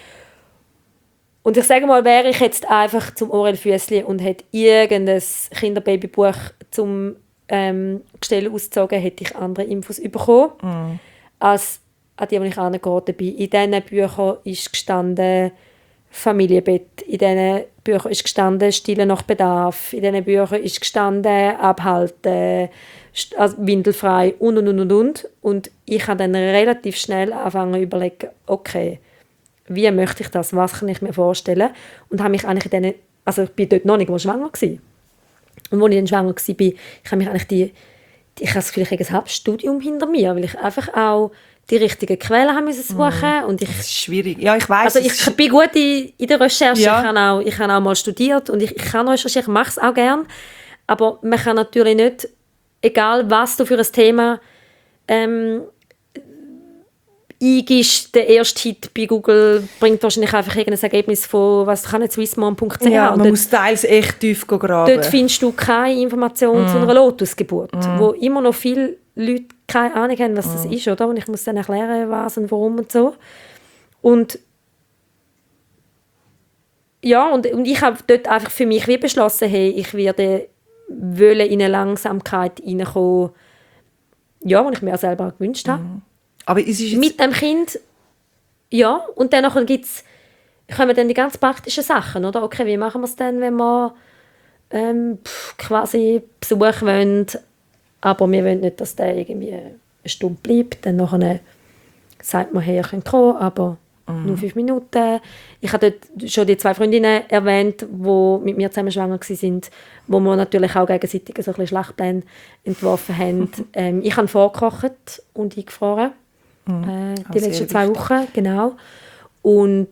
Und ich sage mal, wäre ich jetzt einfach zum Orel Füssli und hätte irgendein Kinderbabybuch zum ähm, Gestell ausgezogen, hätte ich andere Infos bekommen, Mhm. als an die, die ich angeraten bin. In diesen Büchern ist gestanden Familienbett, in diesen Büchern ist gestanden Stillen nach Bedarf, in diesen Büchern ist gestanden Abhalten, st- also windelfrei und und und und und. Und ich habe dann relativ schnell angefangen zu überlegen, okay, wie möchte ich das, was kann ich mir vorstellen, und habe mich eigentlich in diesen, also ich bin dort noch nicht mal schwanger gewesen. Und als ich dann schwanger war, ich habe mich eigentlich die, die ich habe das Gefühl, ich habe ein halbes Studium hinter mir, weil ich einfach auch die richtigen Quellen haben müssen suchen und ich, Das ist schwierig. Ja, ich weiss. also es ich ist- bin gut in, in der Recherche, Ja. ich, habe auch, ich habe auch mal studiert und ich, ich kann recherchieren, ich mache es auch gerne, aber man kann natürlich nicht, egal was du für ein Thema ähm, eingibst, der erste Hit bei Google bringt wahrscheinlich einfach irgendein Ergebnis von, was kann nicht, swissmom punkt c h. ja, Und man dort- muss teils echt tief graben. Dort findest du keine Information zu einer Lotusgeburt, wo immer noch viele Leute keine Ahnung haben, was das ist, oder? Und ich muss dann erklären, was und warum und so. Und ja, und, und ich habe dort einfach für mich wie beschlossen, hey, ich werde wollen in eine Langsamkeit reinkommen, ja, die ich mir selber auch gewünscht habe. Aber es ist jetzt, Mit dem Kind, ja, und dann gibt's, kommen dann die ganz praktischen Sachen, oder? Okay, wie machen wir es denn, wenn wir ähm, pff, quasi Besuch wollen, aber wir wollen nicht, dass der irgendwie eine Stunde bleibt, dann nachher sagt man, hey, ihr könnt kommen, aber nur fünf Minuten. Ich habe dort schon die zwei Freundinnen erwähnt, die mit mir zusammen schwanger waren, wo wir natürlich auch gegenseitig so ein bisschen Schlachtpläne entworfen haben. ähm, ich habe vorgekocht und eingefroren. Äh, die sehr letzten zwei wichtig. Wochen, genau. Und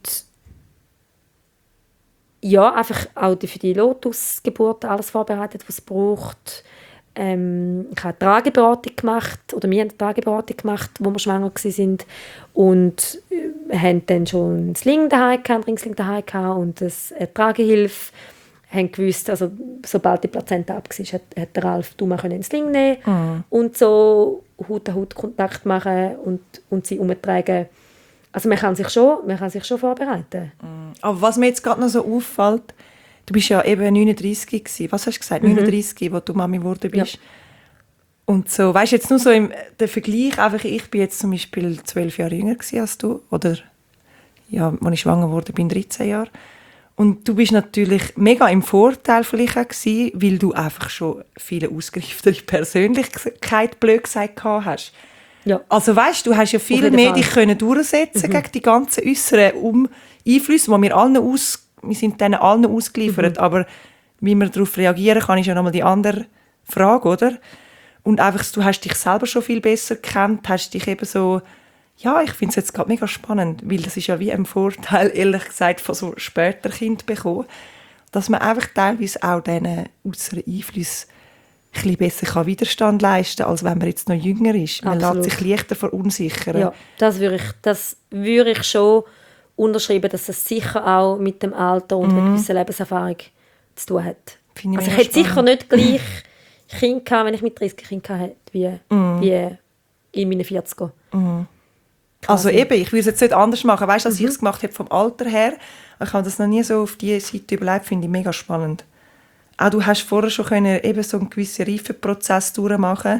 ja, einfach auch die- für die Lotusgeburt alles vorbereitet, was es braucht. Ähm, ich habe eine Trageberatung gemacht, oder wir haben eine Trageberatung gemacht, wo wir schwanger waren. Und äh, haben dann schon einen Sling daheim gehabt, einen Ringsling daheim gehabt und das, eine Tragehilfe. Haben gewusst, also sobald die Plazenta ab war, hat, hat der Ralf Duma einen Sling nehmen Mhm. und so Haut-an-Haut-Kontakt machen und, und sie umtragen. Also man kann sich schon, man kann sich schon vorbereiten. aber was mir jetzt gerade noch so auffällt, du bist ja eben neununddreissig gewesen. Was hast du gesagt? neununddreissig, wo du Mami geworden bist. Ja. Und so, weißt du, jetzt nur so im der Vergleich, einfach ich bin jetzt zum Beispiel zwölf Jahre jünger gewesen als du, oder ja, als ich schwanger wurde, bin dreizehn Jahre. Und du bist natürlich mega im Vorteil vielleicht auch gewesen, weil du einfach schon viele ausgereiftere Persönlichkeit, blöd gesagt, gehabt hast. Ja. Also weißt, du hast ja viel jeden mehr Fall. dich können durchsetzen gegen die ganzen äußeren um Einflüsse, die wir allen aus, wir sind denen allen ausgeliefert, aber wie wir darauf reagieren, kann ich ja nochmal die andere Frage, oder? Und einfach, du hast dich selber schon viel besser gekannt, hast dich eben so, ja, ich finde es jetzt gerade mega spannend, weil das ist ja wie ein Vorteil, ehrlich gesagt, von so später Kind bekommen, dass man einfach teilweise auch diesen äußeren Einflüssen ein bisschen besser kann Widerstand leisten kann, als wenn man jetzt noch jünger ist. Man Absolut. lässt sich leichter verunsichern. Ja, das würde ich, das würde ich schon unterschreiben, dass das sicher auch mit dem Alter und einer gewissen Lebenserfahrung zu tun hat. Finde ich Also ich mega hätte sicher nicht gleich Kinder gehabt, wenn ich mit dreißig Kindern hätte, wie, wie in meinen vierziger. Also eben, ich würde es jetzt nicht anders machen, weißt du, als ich es gemacht habe vom Alter her. Ich habe das noch nie so auf diese Seite überlegt, finde ich mega spannend. Auch du hast vorher schon können, eben so einen gewissen Reifeprozess durchmachen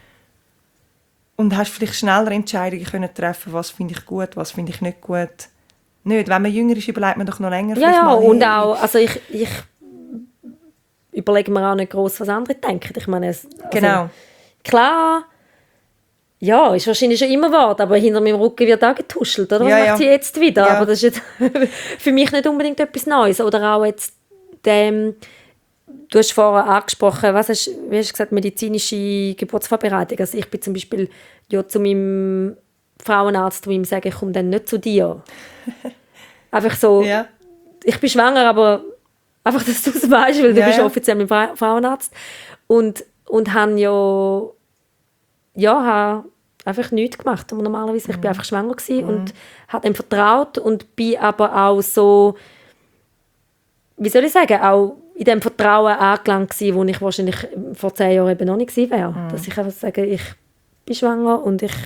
und hast vielleicht schneller Entscheidungen können treffen, was finde ich gut, was finde ich nicht gut. Nicht, wenn man jünger ist, überlegt man doch noch länger. Ja, vielleicht ja, mal, und hey, auch, also ich, ich überlege mir auch nicht gross, was andere denken. Ich meine, es, also, Genau. klar Ja, ist wahrscheinlich schon immer wahr, aber hinter meinem Rücken wird auch getuschelt, oder? Was Ja, macht ja. sie jetzt wieder? Ja. Aber das ist jetzt für mich nicht unbedingt etwas Neues. Oder auch jetzt, dem, du hast vorher angesprochen, was hast, wie hast du gesagt, medizinische Geburtsvorbereitung. Also ich bin zum Beispiel ja, zu meinem Frauenarzt, wo ihm sage, ich komme dann nicht zu dir. Einfach so, Ja. ich bin schwanger, aber einfach, dass du es weißt, weil du Ja, bist ja. offiziell mein Fra- Frauenarzt. Und, und habe ja, ja, habe einfach nichts gemacht. Und normalerweise, ich bin einfach schwanger gewesen und habe ihm vertraut und bin aber auch so, wie soll ich sagen, auch in dem Vertrauen angelangt gewesen, wo ich wahrscheinlich vor zehn Jahren eben noch nicht gewesen wäre. Mhm. Dass ich einfach sage, ich bin schwanger und ich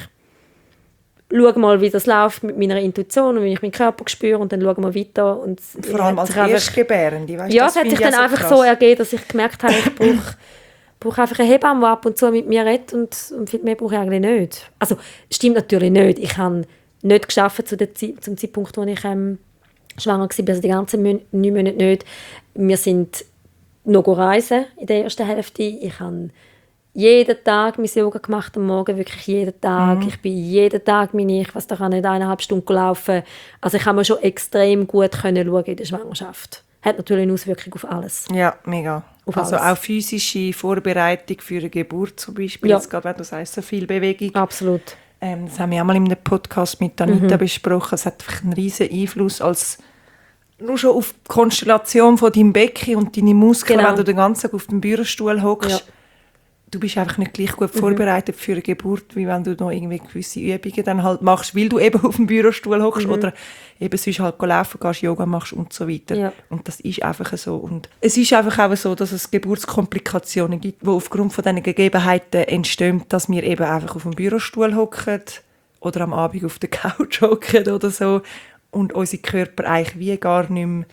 schaue mal, wie das läuft mit meiner Intuition und wie ich meinen Körper spüre und dann schauen wir weiter. Und Vor allem als Erstgebärende. Weißt, ja, das es hat finde sich ich dann auch einfach krass. so ergeben, dass ich gemerkt habe, ich brauche, brauche einfach eine Hebamme, die ab und zu mit mir redet und, und viel mehr brauche ich eigentlich nicht. Also, stimmt natürlich nicht. Ich habe nicht geschafft zu der Zeit, zum Zeitpunkt, wo ich ähm, schwanger war, also die ganzen Mon- neun Monate nicht. Wir sind noch reisen in der ersten Hälfte. Ich habe jeden Tag mein Yoga gemacht am Morgen, wirklich jeden Tag. Mhm. Ich bin jeden Tag meine ich, was da kann nicht eineinhalb Stunden laufen. Also ich habe mir schon extrem gut können schauen in der Schwangerschaft. Hat natürlich eine Auswirkung auf alles. Ja, mega. Auf Also alles. auch physische Vorbereitung für eine Geburt zum Beispiel. Ja. Jetzt gerade, wenn du sagst, so viel Bewegung. Absolut. Ähm, das haben wir auch mal in einem Podcast mit Mhm. Anita besprochen. Es hat einfach einen riesen Einfluss als nur schon auf die Konstellation von deinem Becken und deine Muskeln, Genau. wenn du den ganzen Tag auf dem Bürostuhl hockst. Ja. Du bist einfach nicht gleich gut Mhm. vorbereitet für eine Geburt, wie wenn du noch irgendwie gewisse Übungen dann halt machst, weil du eben auf dem Bürostuhl hockst Mhm. oder eben sonst halt laufen gehst, Yoga machst und so weiter. Ja. Und das ist einfach so. Und es ist einfach auch so, dass es Geburtskomplikationen gibt, die aufgrund von diesen Gegebenheiten entstehen, dass wir eben einfach auf dem Bürostuhl hocken oder am Abend auf der Couch hocken oder so und unsere Körper eigentlich wie gar nicht mehr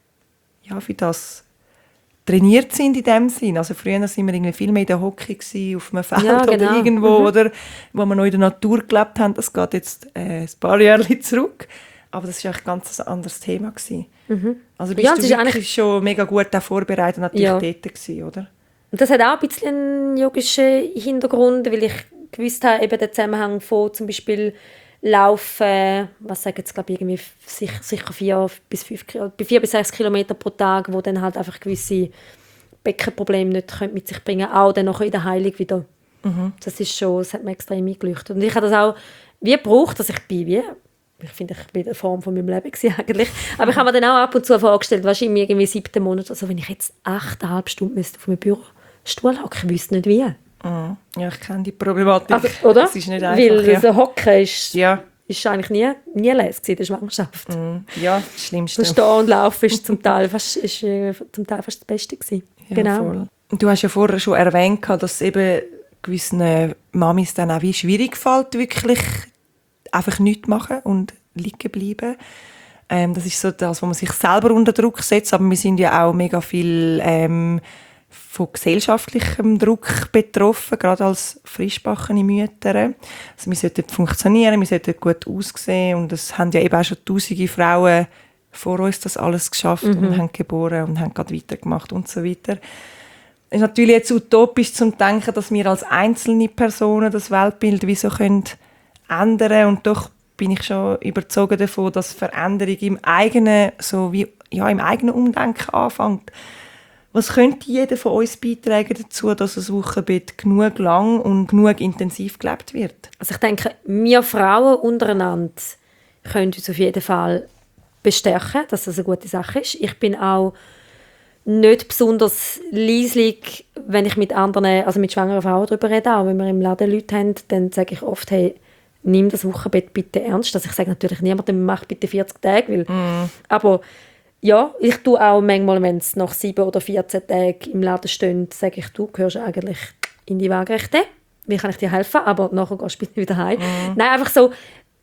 ja, für das trainiert sind in dem Sinn. Also früher waren wir irgendwie viel mehr in der Hocke gewesen, auf einem Feld Ja, genau. oder irgendwo, Mhm. oder wo wir noch in der Natur gelebt haben. Das geht jetzt äh, ein paar Jahre zurück. Aber das war eigentlich ganz ein anderes Thema gewesen. Also bist Ja, und du es ist wirklich eigentlich- schon mega gut auch vorbereitet natürlich Ja. dort gewesen, oder? Und das hat auch ein bisschen einen yogischen Hintergrund, weil ich gewusst habe, eben den Zusammenhang von zum Beispiel Laufen, was sagen jetzt, glaube ich, irgendwie sicher, sicher vier bis fünf, Kilo- vier bis sechs Kilometer pro Tag, wo dann halt einfach gewisse Beckenprobleme nicht können mit sich bringen können, auch dann nachher in der Heilung wieder. Das ist schon, das hat mir extrem eingeleuchtet. Und ich habe das auch wie gebraucht, dass ich bin wie, ich finde, ich bin in der Form von meinem Leben gewesen, eigentlich. Aber ich habe mir dann auch ab und zu vorgestellt, weißt du, im irgendwie siebten Monat, also wenn ich jetzt achteinhalb Stunden müsste auf meinem Bürostuhl hocken, ich wüsste nicht wie. Mhm. Ja, ich kenne die Problematik. Also, oder? Es ist nicht einfach. Weil ja. so Hocken ist, Ja. ist eigentlich nie, nie lässig in der Schwangerschaft. Mhm. Ja, das Schlimmste. So Stehen und Laufen ist zum Teil fast, ist, äh, zum Teil fast das Beste gewesen. Ja, Genau. voll. Du hast ja vorher schon erwähnt, dass es eben gewissen Mamis dann auch wie schwierig fällt, wirklich einfach nichts machen und liegen bleiben. Ähm, das ist so das, wo man sich selber unter Druck setzt, aber wir sind ja auch mega viel ähm, von gesellschaftlichem Druck betroffen, gerade als frischgebackene Mütter. Also wir sollten funktionieren, wir sollten gut aussehen und es haben ja eben auch schon tausende Frauen vor uns das alles geschafft und haben geboren und haben gerade weitergemacht und so weiter. Es ist natürlich jetzt utopisch zu denken, dass wir als einzelne Personen das Weltbild wie so können ändern und doch bin ich schon überzeugt davon, dass Veränderung im eigenen, so wie, ja, im eigenen Umdenken anfängt. Was könnte jeder von uns beitragen dazu, dass das Wochenbett genug lang und genug intensiv gelebt wird? Also ich denke, wir Frauen untereinander können uns auf jeden Fall bestärken, dass das eine gute Sache ist. Ich bin auch nicht besonders leislich, wenn ich mit anderen, also mit schwangeren Frauen darüber rede, auch wenn wir im Laden Leute haben, dann sage ich oft, hey, nimm das Wochenbett bitte ernst. Also ich sage natürlich niemandem, mach bitte vierzig Tage, weil, Mm. aber ja, ich tue auch manchmal, wenn es nach sieben oder vierzehn Tagen im Laden steht, sage ich, du gehörst eigentlich in die Waagerechte. Wie kann ich dir helfen? Aber nachher gehst du bitte wieder heim. Mm. Nein, einfach so,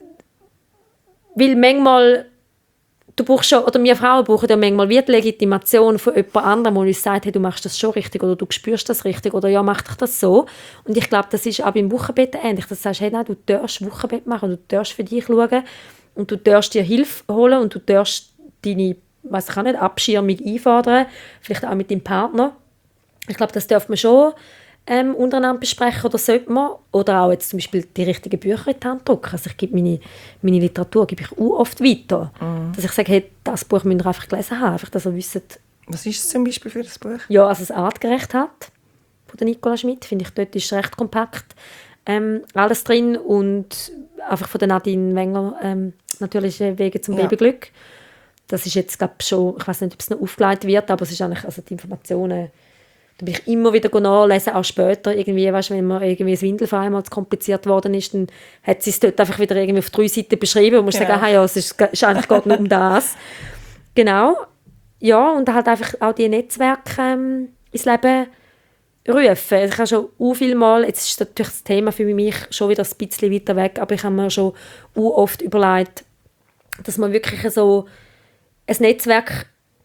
weil manchmal du brauchst schon, oder wir Frauen brauchen ja manchmal wie die Legitimation von jemand anderem, der uns sagt, hey, du machst das schon richtig oder du spürst das richtig oder ja, mach dich das so. Und ich glaube, das ist auch beim Wochenbett ähnlich. Dass du sagst, hey, nein, du darfst Wochenbett machen, du darfst für dich schauen und du darfst dir Hilfe holen und du darfst deine, weiss ich auch nicht, Abschirmung einfordern, vielleicht auch mit deinem Partner. Ich glaube, das darf man schon ähm, untereinander besprechen oder sollte man. Oder auch jetzt zum Beispiel die richtigen Bücher in die Hand drucken. Also ich gebe meine, meine Literatur gebe ich auch oft weiter. Mhm. Dass ich sage, hey, das Buch müsst ihr einfach gelesen haben. Einfach, dass ihr wisst. Was ist es zum Beispiel für ein Buch? Ja, also das Artgerecht hat von der Nicola Schmidt. Finde ich, dort ist recht kompakt ähm, alles drin. Und einfach von der Nadine Wenger ähm, natürlich Wege zum ja. Babyglück. Das ist jetzt, glaube ich, schon, ich weiß nicht, ob es noch aufgelegt wird, aber es ist eigentlich, also die Informationen, da bin ich immer wieder nachlesen, auch später, irgendwie, weißt, wenn mir irgendwie das Windelfrei einmal zu kompliziert worden ist, dann hat sie es dort einfach wieder irgendwie auf drei Seiten beschrieben und muss genau. sagen, ah, ja, es ist, ist eigentlich geht nur um das. Genau, ja, und halt einfach auch die Netzwerke ähm, ins Leben rufen. Ich habe schon u viel Mal, jetzt ist natürlich das Thema für mich schon wieder ein bisschen weiter weg, aber ich habe mir schon u oft überlegt, dass man wirklich so ein Netzwerk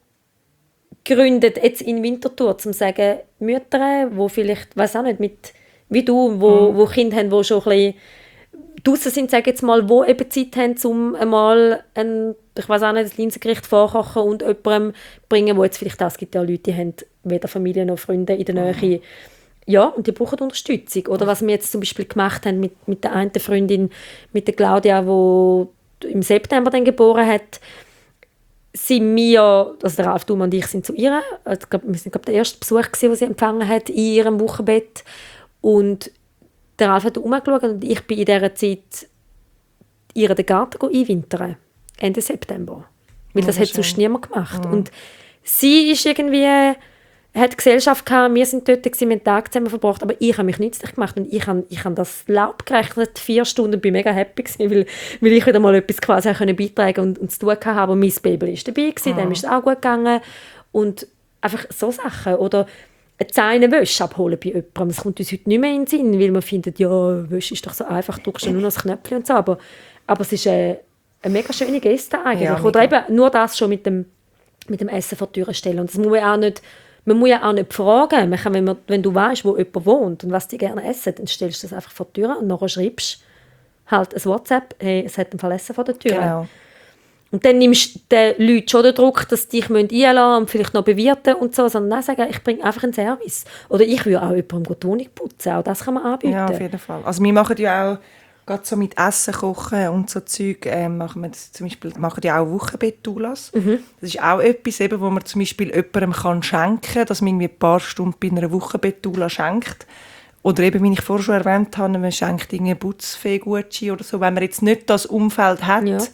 gründet, jetzt in Winterthur, um zu sagen, Mütter, die vielleicht, weiß auch nicht, mit, wie du, wo, mhm. wo Kinder haben, die schon ein bisschen draussen sind, sage jetzt mal, wo eben Zeit haben, um einmal ein, ich weiß auch nicht, das Linsengericht vorkochen und jemandem bringen, wo jetzt vielleicht auch, es gibt ja Leute, die haben weder Familie noch Freunde in der Nähe. Mhm. Ja, und die brauchen Unterstützung. Oder was wir jetzt zum Beispiel gemacht haben mit, mit der einen Freundin, mit der Claudia, die im September dann geboren hat, sind wir, also der Ralf Dumm und ich sind zu ihr, ich glaube, wir sind glaube der erste Besuch gewesen, den sie empfangen hat in ihrem Wochenbett, und der Ralf hat umgeschaut und ich bin in dieser Zeit ihr den Garten einwintern, Ende September, weil das hat sonst niemand gemacht. Mhm. Und sie ist irgendwie, hat Gesellschaft gehabt, wir sind dort, gewesen, wir haben einen Tag zusammen verbracht, aber ich habe mich nützlich gemacht und ich habe, ich habe das Laub gerechnet, vier Stunden, bin mega happy gewesen, weil, weil ich wieder mal etwas quasi können beitragen und, und zu tun hatte, aber mein Baby war dabei gewesen, mhm. dem ist es auch gut gegangen und einfach so Sachen. Oder eine Zähnewäsche abholen bei jemandem, das kommt uns heute nicht mehr in den Sinn, weil man findet, ja, Wäsche ist doch so einfach, du drückst nur noch das Knöpfchen und so, aber, aber es ist eine, eine mega schöne Geste eigentlich. Ja, oder eben nur das schon mit dem, mit dem Essen vor die Tür stellen und das muss man auch nicht. Man muss ja auch nicht fragen. Man kann, wenn, man, wenn du weißt, wo jemand wohnt und was die gerne essen, dann stellst du das einfach vor die Tür und nachher schreibst halt ein WhatsApp, hey, es hat ein Verlessen vor der Tür. Genau. Und dann nimmst du den Leuten schon den Druck, dass die dich einladen und vielleicht noch bewirten und so, sondern nein, sagen, ich bringe einfach einen Service. Oder ich würde auch jemandem die Wohnung putzen, auch das kann man anbieten. Ja, auf jeden Fall. Also wir machen ja auch gerade so mit Essen kochen und so Zeug, äh, machen wir das zum Beispiel, machen ja auch Wochenbett-Doulas. Mhm. Das ist auch etwas, eben, wo man zum Beispiel jemandem kann schenken kann, dass man irgendwie ein paar Stunden bei einer Wochenbett-Doula schenkt. Oder eben, wie ich vorher schon erwähnt habe, man schenkt einen Putzfee-Gutschein oder so, wenn man jetzt nicht das Umfeld hat. Ja.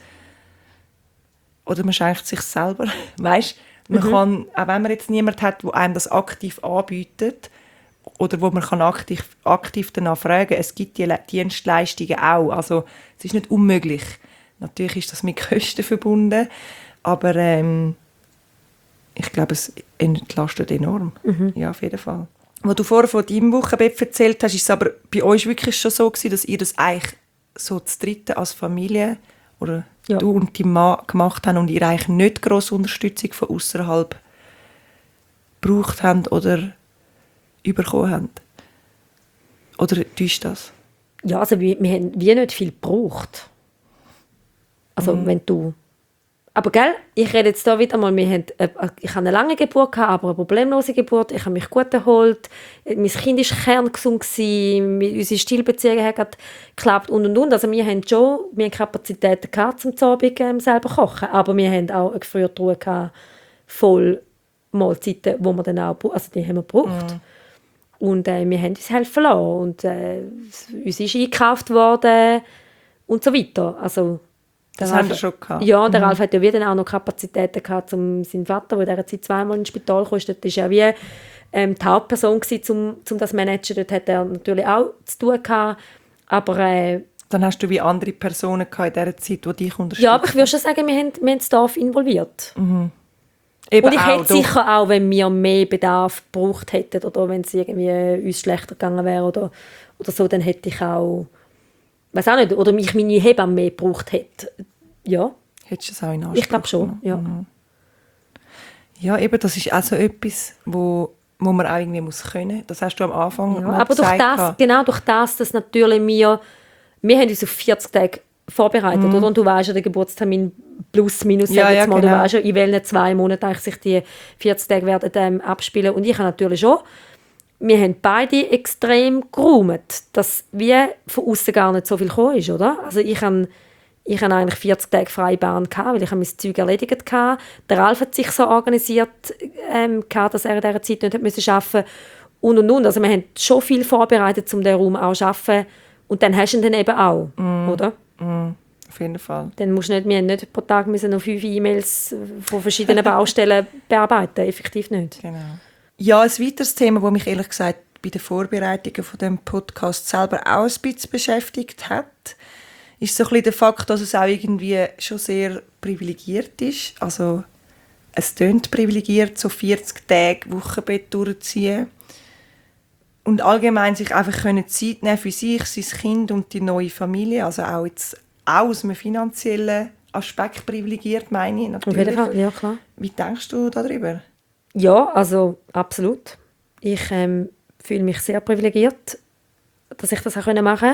Oder man schenkt sich selber. Weißt, man mhm. kann, auch wenn man jetzt niemanden hat, der einem das aktiv anbietet, oder wo man kann aktiv, aktiv danach fragen kann. Es gibt die Dienstleistungen auch. Also es ist nicht unmöglich. Natürlich ist das mit Kosten verbunden, aber ähm, ich glaube, es entlastet enorm. Mhm. Ja, auf jeden Fall. Als du vorher von deinem Wochenbett erzählt hast, ist es aber bei euch wirklich schon so gewesen, dass ihr das eigentlich so zu dritt als Familie oder ja. du und dein Mann gemacht habt und ihr eigentlich nicht grosse Unterstützung von außerhalb gebraucht habt oder bekommen haben? Oder täuscht das? Ja, also wir, wir haben wie nicht viel gebraucht. Also mhm. wenn du... Aber gell, ich rede jetzt hier wieder mal, wir haben, äh, ich hatte eine lange Geburt, gehabt, aber eine problemlose Geburt, ich habe mich gut erholt, mein Kind war kerngesund, unsere Stillbeziehungen haben geklappt und und und. Also wir haben schon wir haben Kapazitäten gehabt, zum Abend ähm, selber kochen, aber wir haben auch eine Gefriertruhe gehabt, voll Mahlzeiten, die wir dann auch, also die haben wir gebraucht. Mhm. Und äh, wir haben uns helfen lassen. Und äh, uns ist eingekauft worden und so weiter. Also, das haben wir schon gehabt. Ja, der mhm. Ralf hat ja wieder auch noch Kapazitäten gehabt, um seinen Vater, der in dieser Zeit zweimal ins Spital kam. Das war ja wie ähm, die Hauptperson, um, um das zu managen. Dort hat er natürlich auch zu tun gehabt. Aber... Äh, dann hast du wie andere Personen gehabt in dieser Zeit, die dich unterstützen. Ja, aber ich würde schon sagen, wir haben, wir haben das Dorf involviert. Mhm. Eben und ich hätte doch. sicher auch, wenn wir mehr Bedarf gebraucht hätten oder wenn es irgendwie uns schlechter gegangen wäre oder, oder so, dann hätte ich auch, weiß auch nicht, oder mich meine Hebamme mehr gebraucht hätte. Ja. Hättest du das auch in Anspruch? Ich glaube schon, ja. Mhm. Ja, eben, das ist also etwas, wo, wo man auch irgendwie muss können. Das hast du am Anfang ja, mal aber gesagt. Durch das, genau durch das, dass natürlich wir, wir haben uns auf vierzig Tage vorbereitet, mhm. oder? Und du weißt ja, der Geburtstermin plus, minus, ja, ja, mal, genau. du weißt ja, in welchen zwei Monaten sich die vierzig Tage werden ähm, abspielen. Und ich habe natürlich schon wir haben beide extrem geräumt, dass wie von außen gar nicht so viel gekommen ist, oder? Also ich habe ich habe eigentlich vierzig Tage freie Bahn gehabt, weil ich mein Zeug erledigt hatte. Der Ralf hat sich so organisiert, ähm, gehabt, dass er in dieser Zeit nicht arbeiten musste. Und, und, und. Also wir haben schon viel vorbereitet, um diesen Raum auch zu arbeiten. Und dann hast du ihn dann eben auch, mm. oder? Mm. Auf jeden Fall. Dann musst du nicht, wir haben nicht pro Tag müssen noch fünf E-Mails von verschiedenen Baustellen bearbeiten, effektiv nicht. Genau. Ja, ein weiteres Thema, das mich ehrlich gesagt bei den Vorbereitungen von dem Podcast selber auch ein bisschen beschäftigt hat, ist so ein bisschen der Fakt, dass es auch irgendwie schon sehr privilegiert ist. Also es tönt privilegiert, so vierzig Tage Wochenbett durchzuziehen und allgemein sich einfach Zeit nehmen für sich, sein Kind und die neue Familie, also auch jetzt auch aus einem finanziellen Aspekt privilegiert, meine ich natürlich. Auf jeden Fall, ja klar. Wie denkst du darüber? Ja, also absolut. Ich ähm, fühle mich sehr privilegiert, dass ich das auch machen konnte.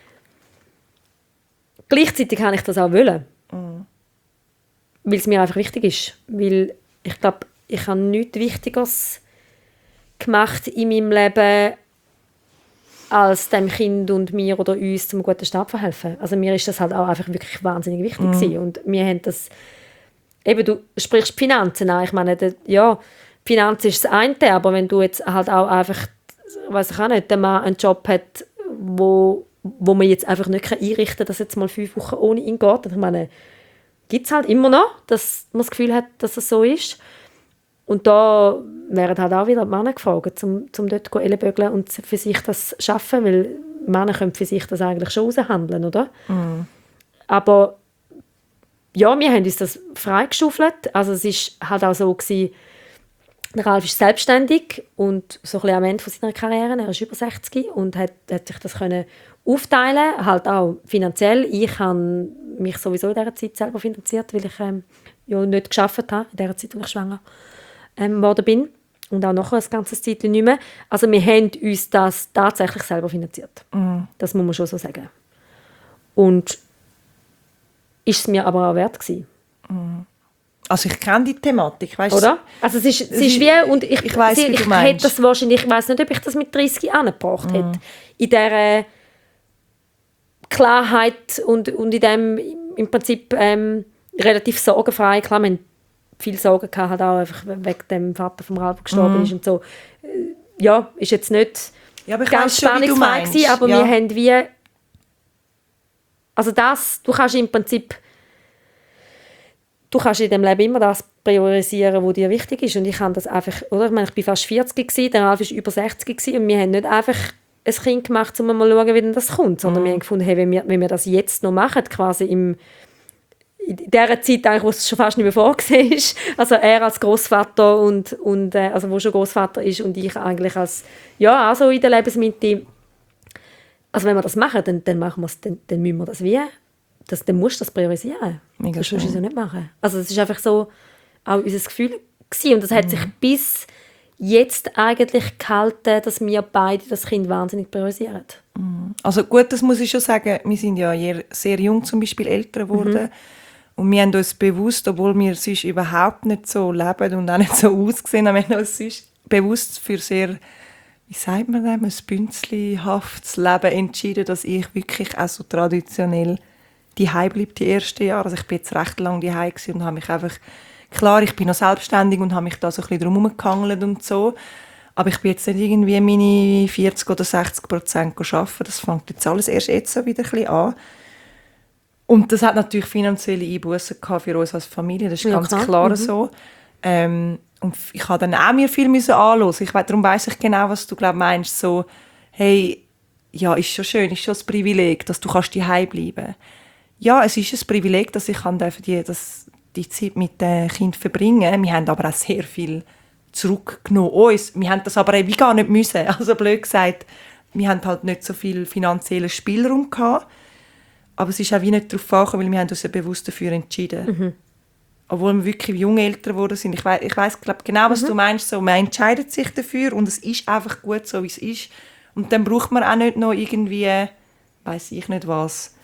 Gleichzeitig kann ich das auch wollen. Mhm. Weil es mir einfach wichtig ist. Weil ich glaube, ich habe nichts Wichtigeres gemacht in meinem Leben, als dem Kind und mir oder uns zum guten Start verhelfen. Also mir ist das halt auch einfach wirklich wahnsinnig wichtig mhm. gewesen. Und wir haben das, eben du sprichst Finanzen an, ich meine, der, ja, Finanzen ist das eine, aber wenn du jetzt halt auch einfach, weiß ich auch nicht, der Mann einen Job hat, wo, wo man jetzt einfach nicht einrichten kann, dass jetzt mal fünf Wochen ohne ihn geht. Ich meine, gibt es halt immer noch, dass man das Gefühl hat, dass es so ist. Und da werden halt auch wieder die Männer gefragt, um, um dort zu ellenbögeln und für sich das zu schaffen, weil Männer können für sich das eigentlich schon aushandeln, oder? Mm. Aber ja, wir haben uns das freigeschaufelt. Also es war halt auch so gewesen, der Ralf ist selbstständig und so ein bisschen am Ende seiner Karriere, er ist über sechzig und hat, hat sich das können aufteilen, halt auch finanziell. Ich habe mich sowieso in dieser Zeit selber finanziert, weil ich ähm, ja nicht gearbeitet habe, in der Zeit, als ich schwanger ähm, geworden bin. Und auch nachher ein ganzes Zeit nicht mehr. Also wir haben uns das tatsächlich selber finanziert. Mm. Das muss man schon so sagen. Und ist es mir aber auch wert gewesen. Mm. Also ich kenne die Thematik, weißt du? Oder? Also es ist, es ist wie, und ich, ich weiss, sie, wie du ich meinst. hätte das wahrscheinlich, ich weiss nicht, ob ich das mit dreißig angebracht mm. hätte. In dieser Klarheit und, und in dem im Prinzip ähm, relativ sorgenfrei. Klar, wir hatten viele Sorgen gehabt, halt auch einfach wegen dem Vater vom Ralf gestorben mm. ist und so. Ja, ist jetzt nicht ja, aber ganz spannungsfrei gewesen, aber ja. wir haben wie, also das, du kannst im Prinzip, du kannst in dem Leben immer das priorisieren, was dir wichtig ist, und ich habe das einfach, oder? Ich meine, ich war fast vierzig gewesen, der Ralf war über sechzig gewesen, und wir haben nicht einfach ein Kind gemacht, um mal zu schauen, wie denn das kommt, sondern mm. wir haben gefunden, hey, wenn wir, wenn wir das jetzt noch machen, quasi im in dieser Zeit, eigentlich, wo es schon fast nicht mehr vorgesehen ist, also er als Großvater und, und äh, also wo schon Großvater ist und ich eigentlich als, ja, also in der Lebensmitte. Also wenn wir das machen, dann, dann machen wir es, dann, dann müssen wir das wie, das, dann musst du das priorisieren. Mega das musst du so nicht machen. Also es ist einfach so auch unser Gefühl gewesen, und das hat mhm. sich bis jetzt eigentlich gehalten, dass wir beide das Kind wahnsinnig priorisieren. Mhm. Also gut, das muss ich schon sagen, wir sind ja sehr jung zum Beispiel Eltern geworden. Mhm. Und wir haben uns bewusst, obwohl wir sonst überhaupt nicht so leben und auch nicht so aussehen, haben wir uns sonst bewusst für sehr, wie sagt man das, ein bünzlihaftes Leben entschieden, dass ich wirklich auch so traditionell daheim bleibe die ersten Jahre. Also ich bin jetzt recht lange daheim und habe mich einfach, klar, ich bin noch selbstständig und habe mich da so ein bisschen drum herumgehangelt und so, aber ich bin jetzt nicht irgendwie meine vierzig oder sechzig Prozent arbeiten. Das fängt jetzt alles erst jetzt so wieder ein bisschen an. Und das hat natürlich finanzielle Einbußen für uns als Familie, das ist ja, ganz klar, klar mhm. so. Ähm, und ich habe dann auch mir viel anhören. Ich weiss, darum weiss ich genau, was du glaub, meinst. So, hey, ja, ist schon schön, ist schon ein Privileg, dass du daheim bleiben kannst. Ja, es ist ein Privileg, dass ich die, dass die Zeit mit dem Kind verbringen kann. Wir haben aber auch sehr viel zurückgenommen. Uns. Wir haben das aber eben gar nicht müssen. Also blöd gesagt, wir haben halt nicht so viel finanziellen Spielraum gehabt. Aber es ist auch wie nicht darauf angekommen, weil wir haben uns ja bewusst dafür entschieden. Mhm. Obwohl wir wirklich junge Eltern geworden sind. Ich weiss, ich weiss glaub, genau, was mhm. du meinst. So, man entscheidet sich dafür und es ist einfach gut, so wie es ist. Und dann braucht man auch nicht noch irgendwie, weiss ich nicht was,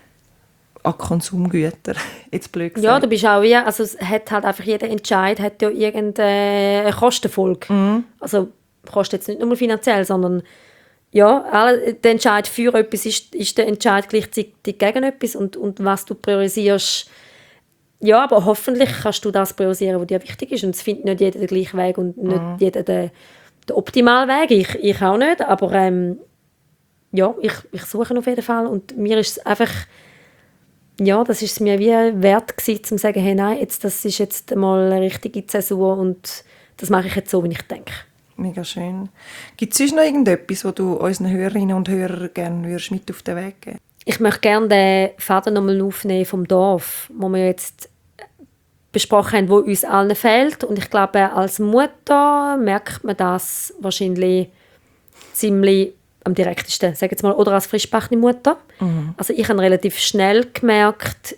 an Konsumgüter. Jetzt blöd gesagt. Ja, du bist auch wie, also es hat halt einfach, jeder Entscheid hat ja irgendeine Kostenfolge. Mhm. Also kostet jetzt nicht nur finanziell, sondern ja, alle, der Entscheid für etwas ist, ist der Entscheid gleichzeitig gegen etwas und, und was du priorisierst. Ja, aber hoffentlich kannst du das priorisieren, was dir wichtig ist und es findet nicht jeder den gleichen Weg und nicht mhm. jeder den, den optimalen Weg. Ich, ich auch nicht, aber ähm, ja, ich, ich suche auf jeden Fall und mir ist es einfach, ja, das ist mir wie wert gewesen, zu sagen, hey, nein, jetzt, das ist jetzt mal eine richtige Zäsur und das mache ich jetzt so, wie ich denke. Mega schön. Gibt es sonst noch irgendetwas, was du unseren Hörerinnen und Hörern gerne würdest mit auf den Weg geben? Ich möchte gerne den Faden nochmal aufnehmen vom Dorf, wo wir jetzt besprochen haben, wo uns allen fehlt. Und ich glaube, als Mutter merkt man das wahrscheinlich ziemlich am direktesten, sage jetzt mal, oder als frischgebackene Mutter. Mhm. Also ich habe relativ schnell gemerkt,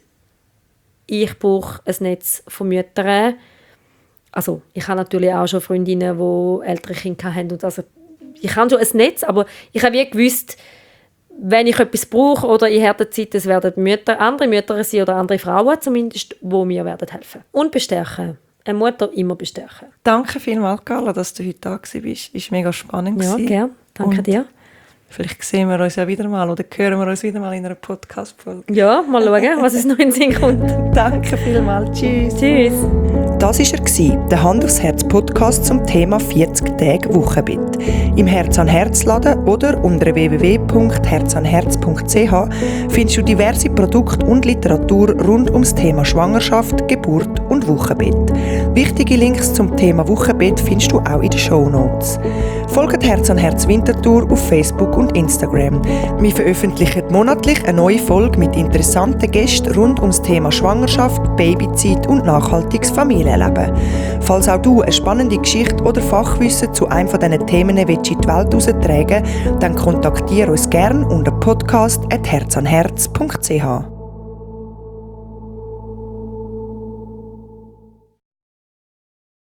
ich brauche ein Netz von Müttern. Also ich habe natürlich auch schon Freundinnen, die ältere Kinder haben. Und also, ich habe schon ein Netz, aber ich habe wie gewusst, wenn ich etwas brauche oder in harter Zeit, es werden Mütter, andere Mütter sein oder andere Frauen zumindest, die mir werden helfen. Und bestärken. Eine Mutter immer bestärken. Danke vielmals, Carla, dass du heute da warst. Es war mega spannend. Ja, gerne. Danke und dir. Vielleicht sehen wir uns ja wieder mal oder hören wir uns wieder mal in einer Podcast-Folge. Ja, mal schauen, was es noch in den Sinn kommt. Danke vielmals. Tschüss. Tschüss. Das war der Hand aufs Herz Podcast zum Thema vierzig Tage Wochenbett. Im Herz an Herz Laden oder unter w w w punkt herz an herz punkt c h findest du diverse Produkte und Literatur rund ums Thema Schwangerschaft, Geburt und Wochenbett. Wichtige Links zum Thema Wochenbett findest du auch in den Shownotes. Folgt Herz an Herz Winterthur auf Facebook und Instagram. Wir veröffentlichen monatlich eine neue Folge mit interessanten Gästen rund ums Thema Schwangerschaft, Babyzeit und nachhaltiges Familienleben. Falls auch du eine spannende Geschichte oder Fachwissen zu einem dieser Themen willst in die Welt heraustragen, dann kontaktiere uns gerne unter podcast at herz an herz punkt c h.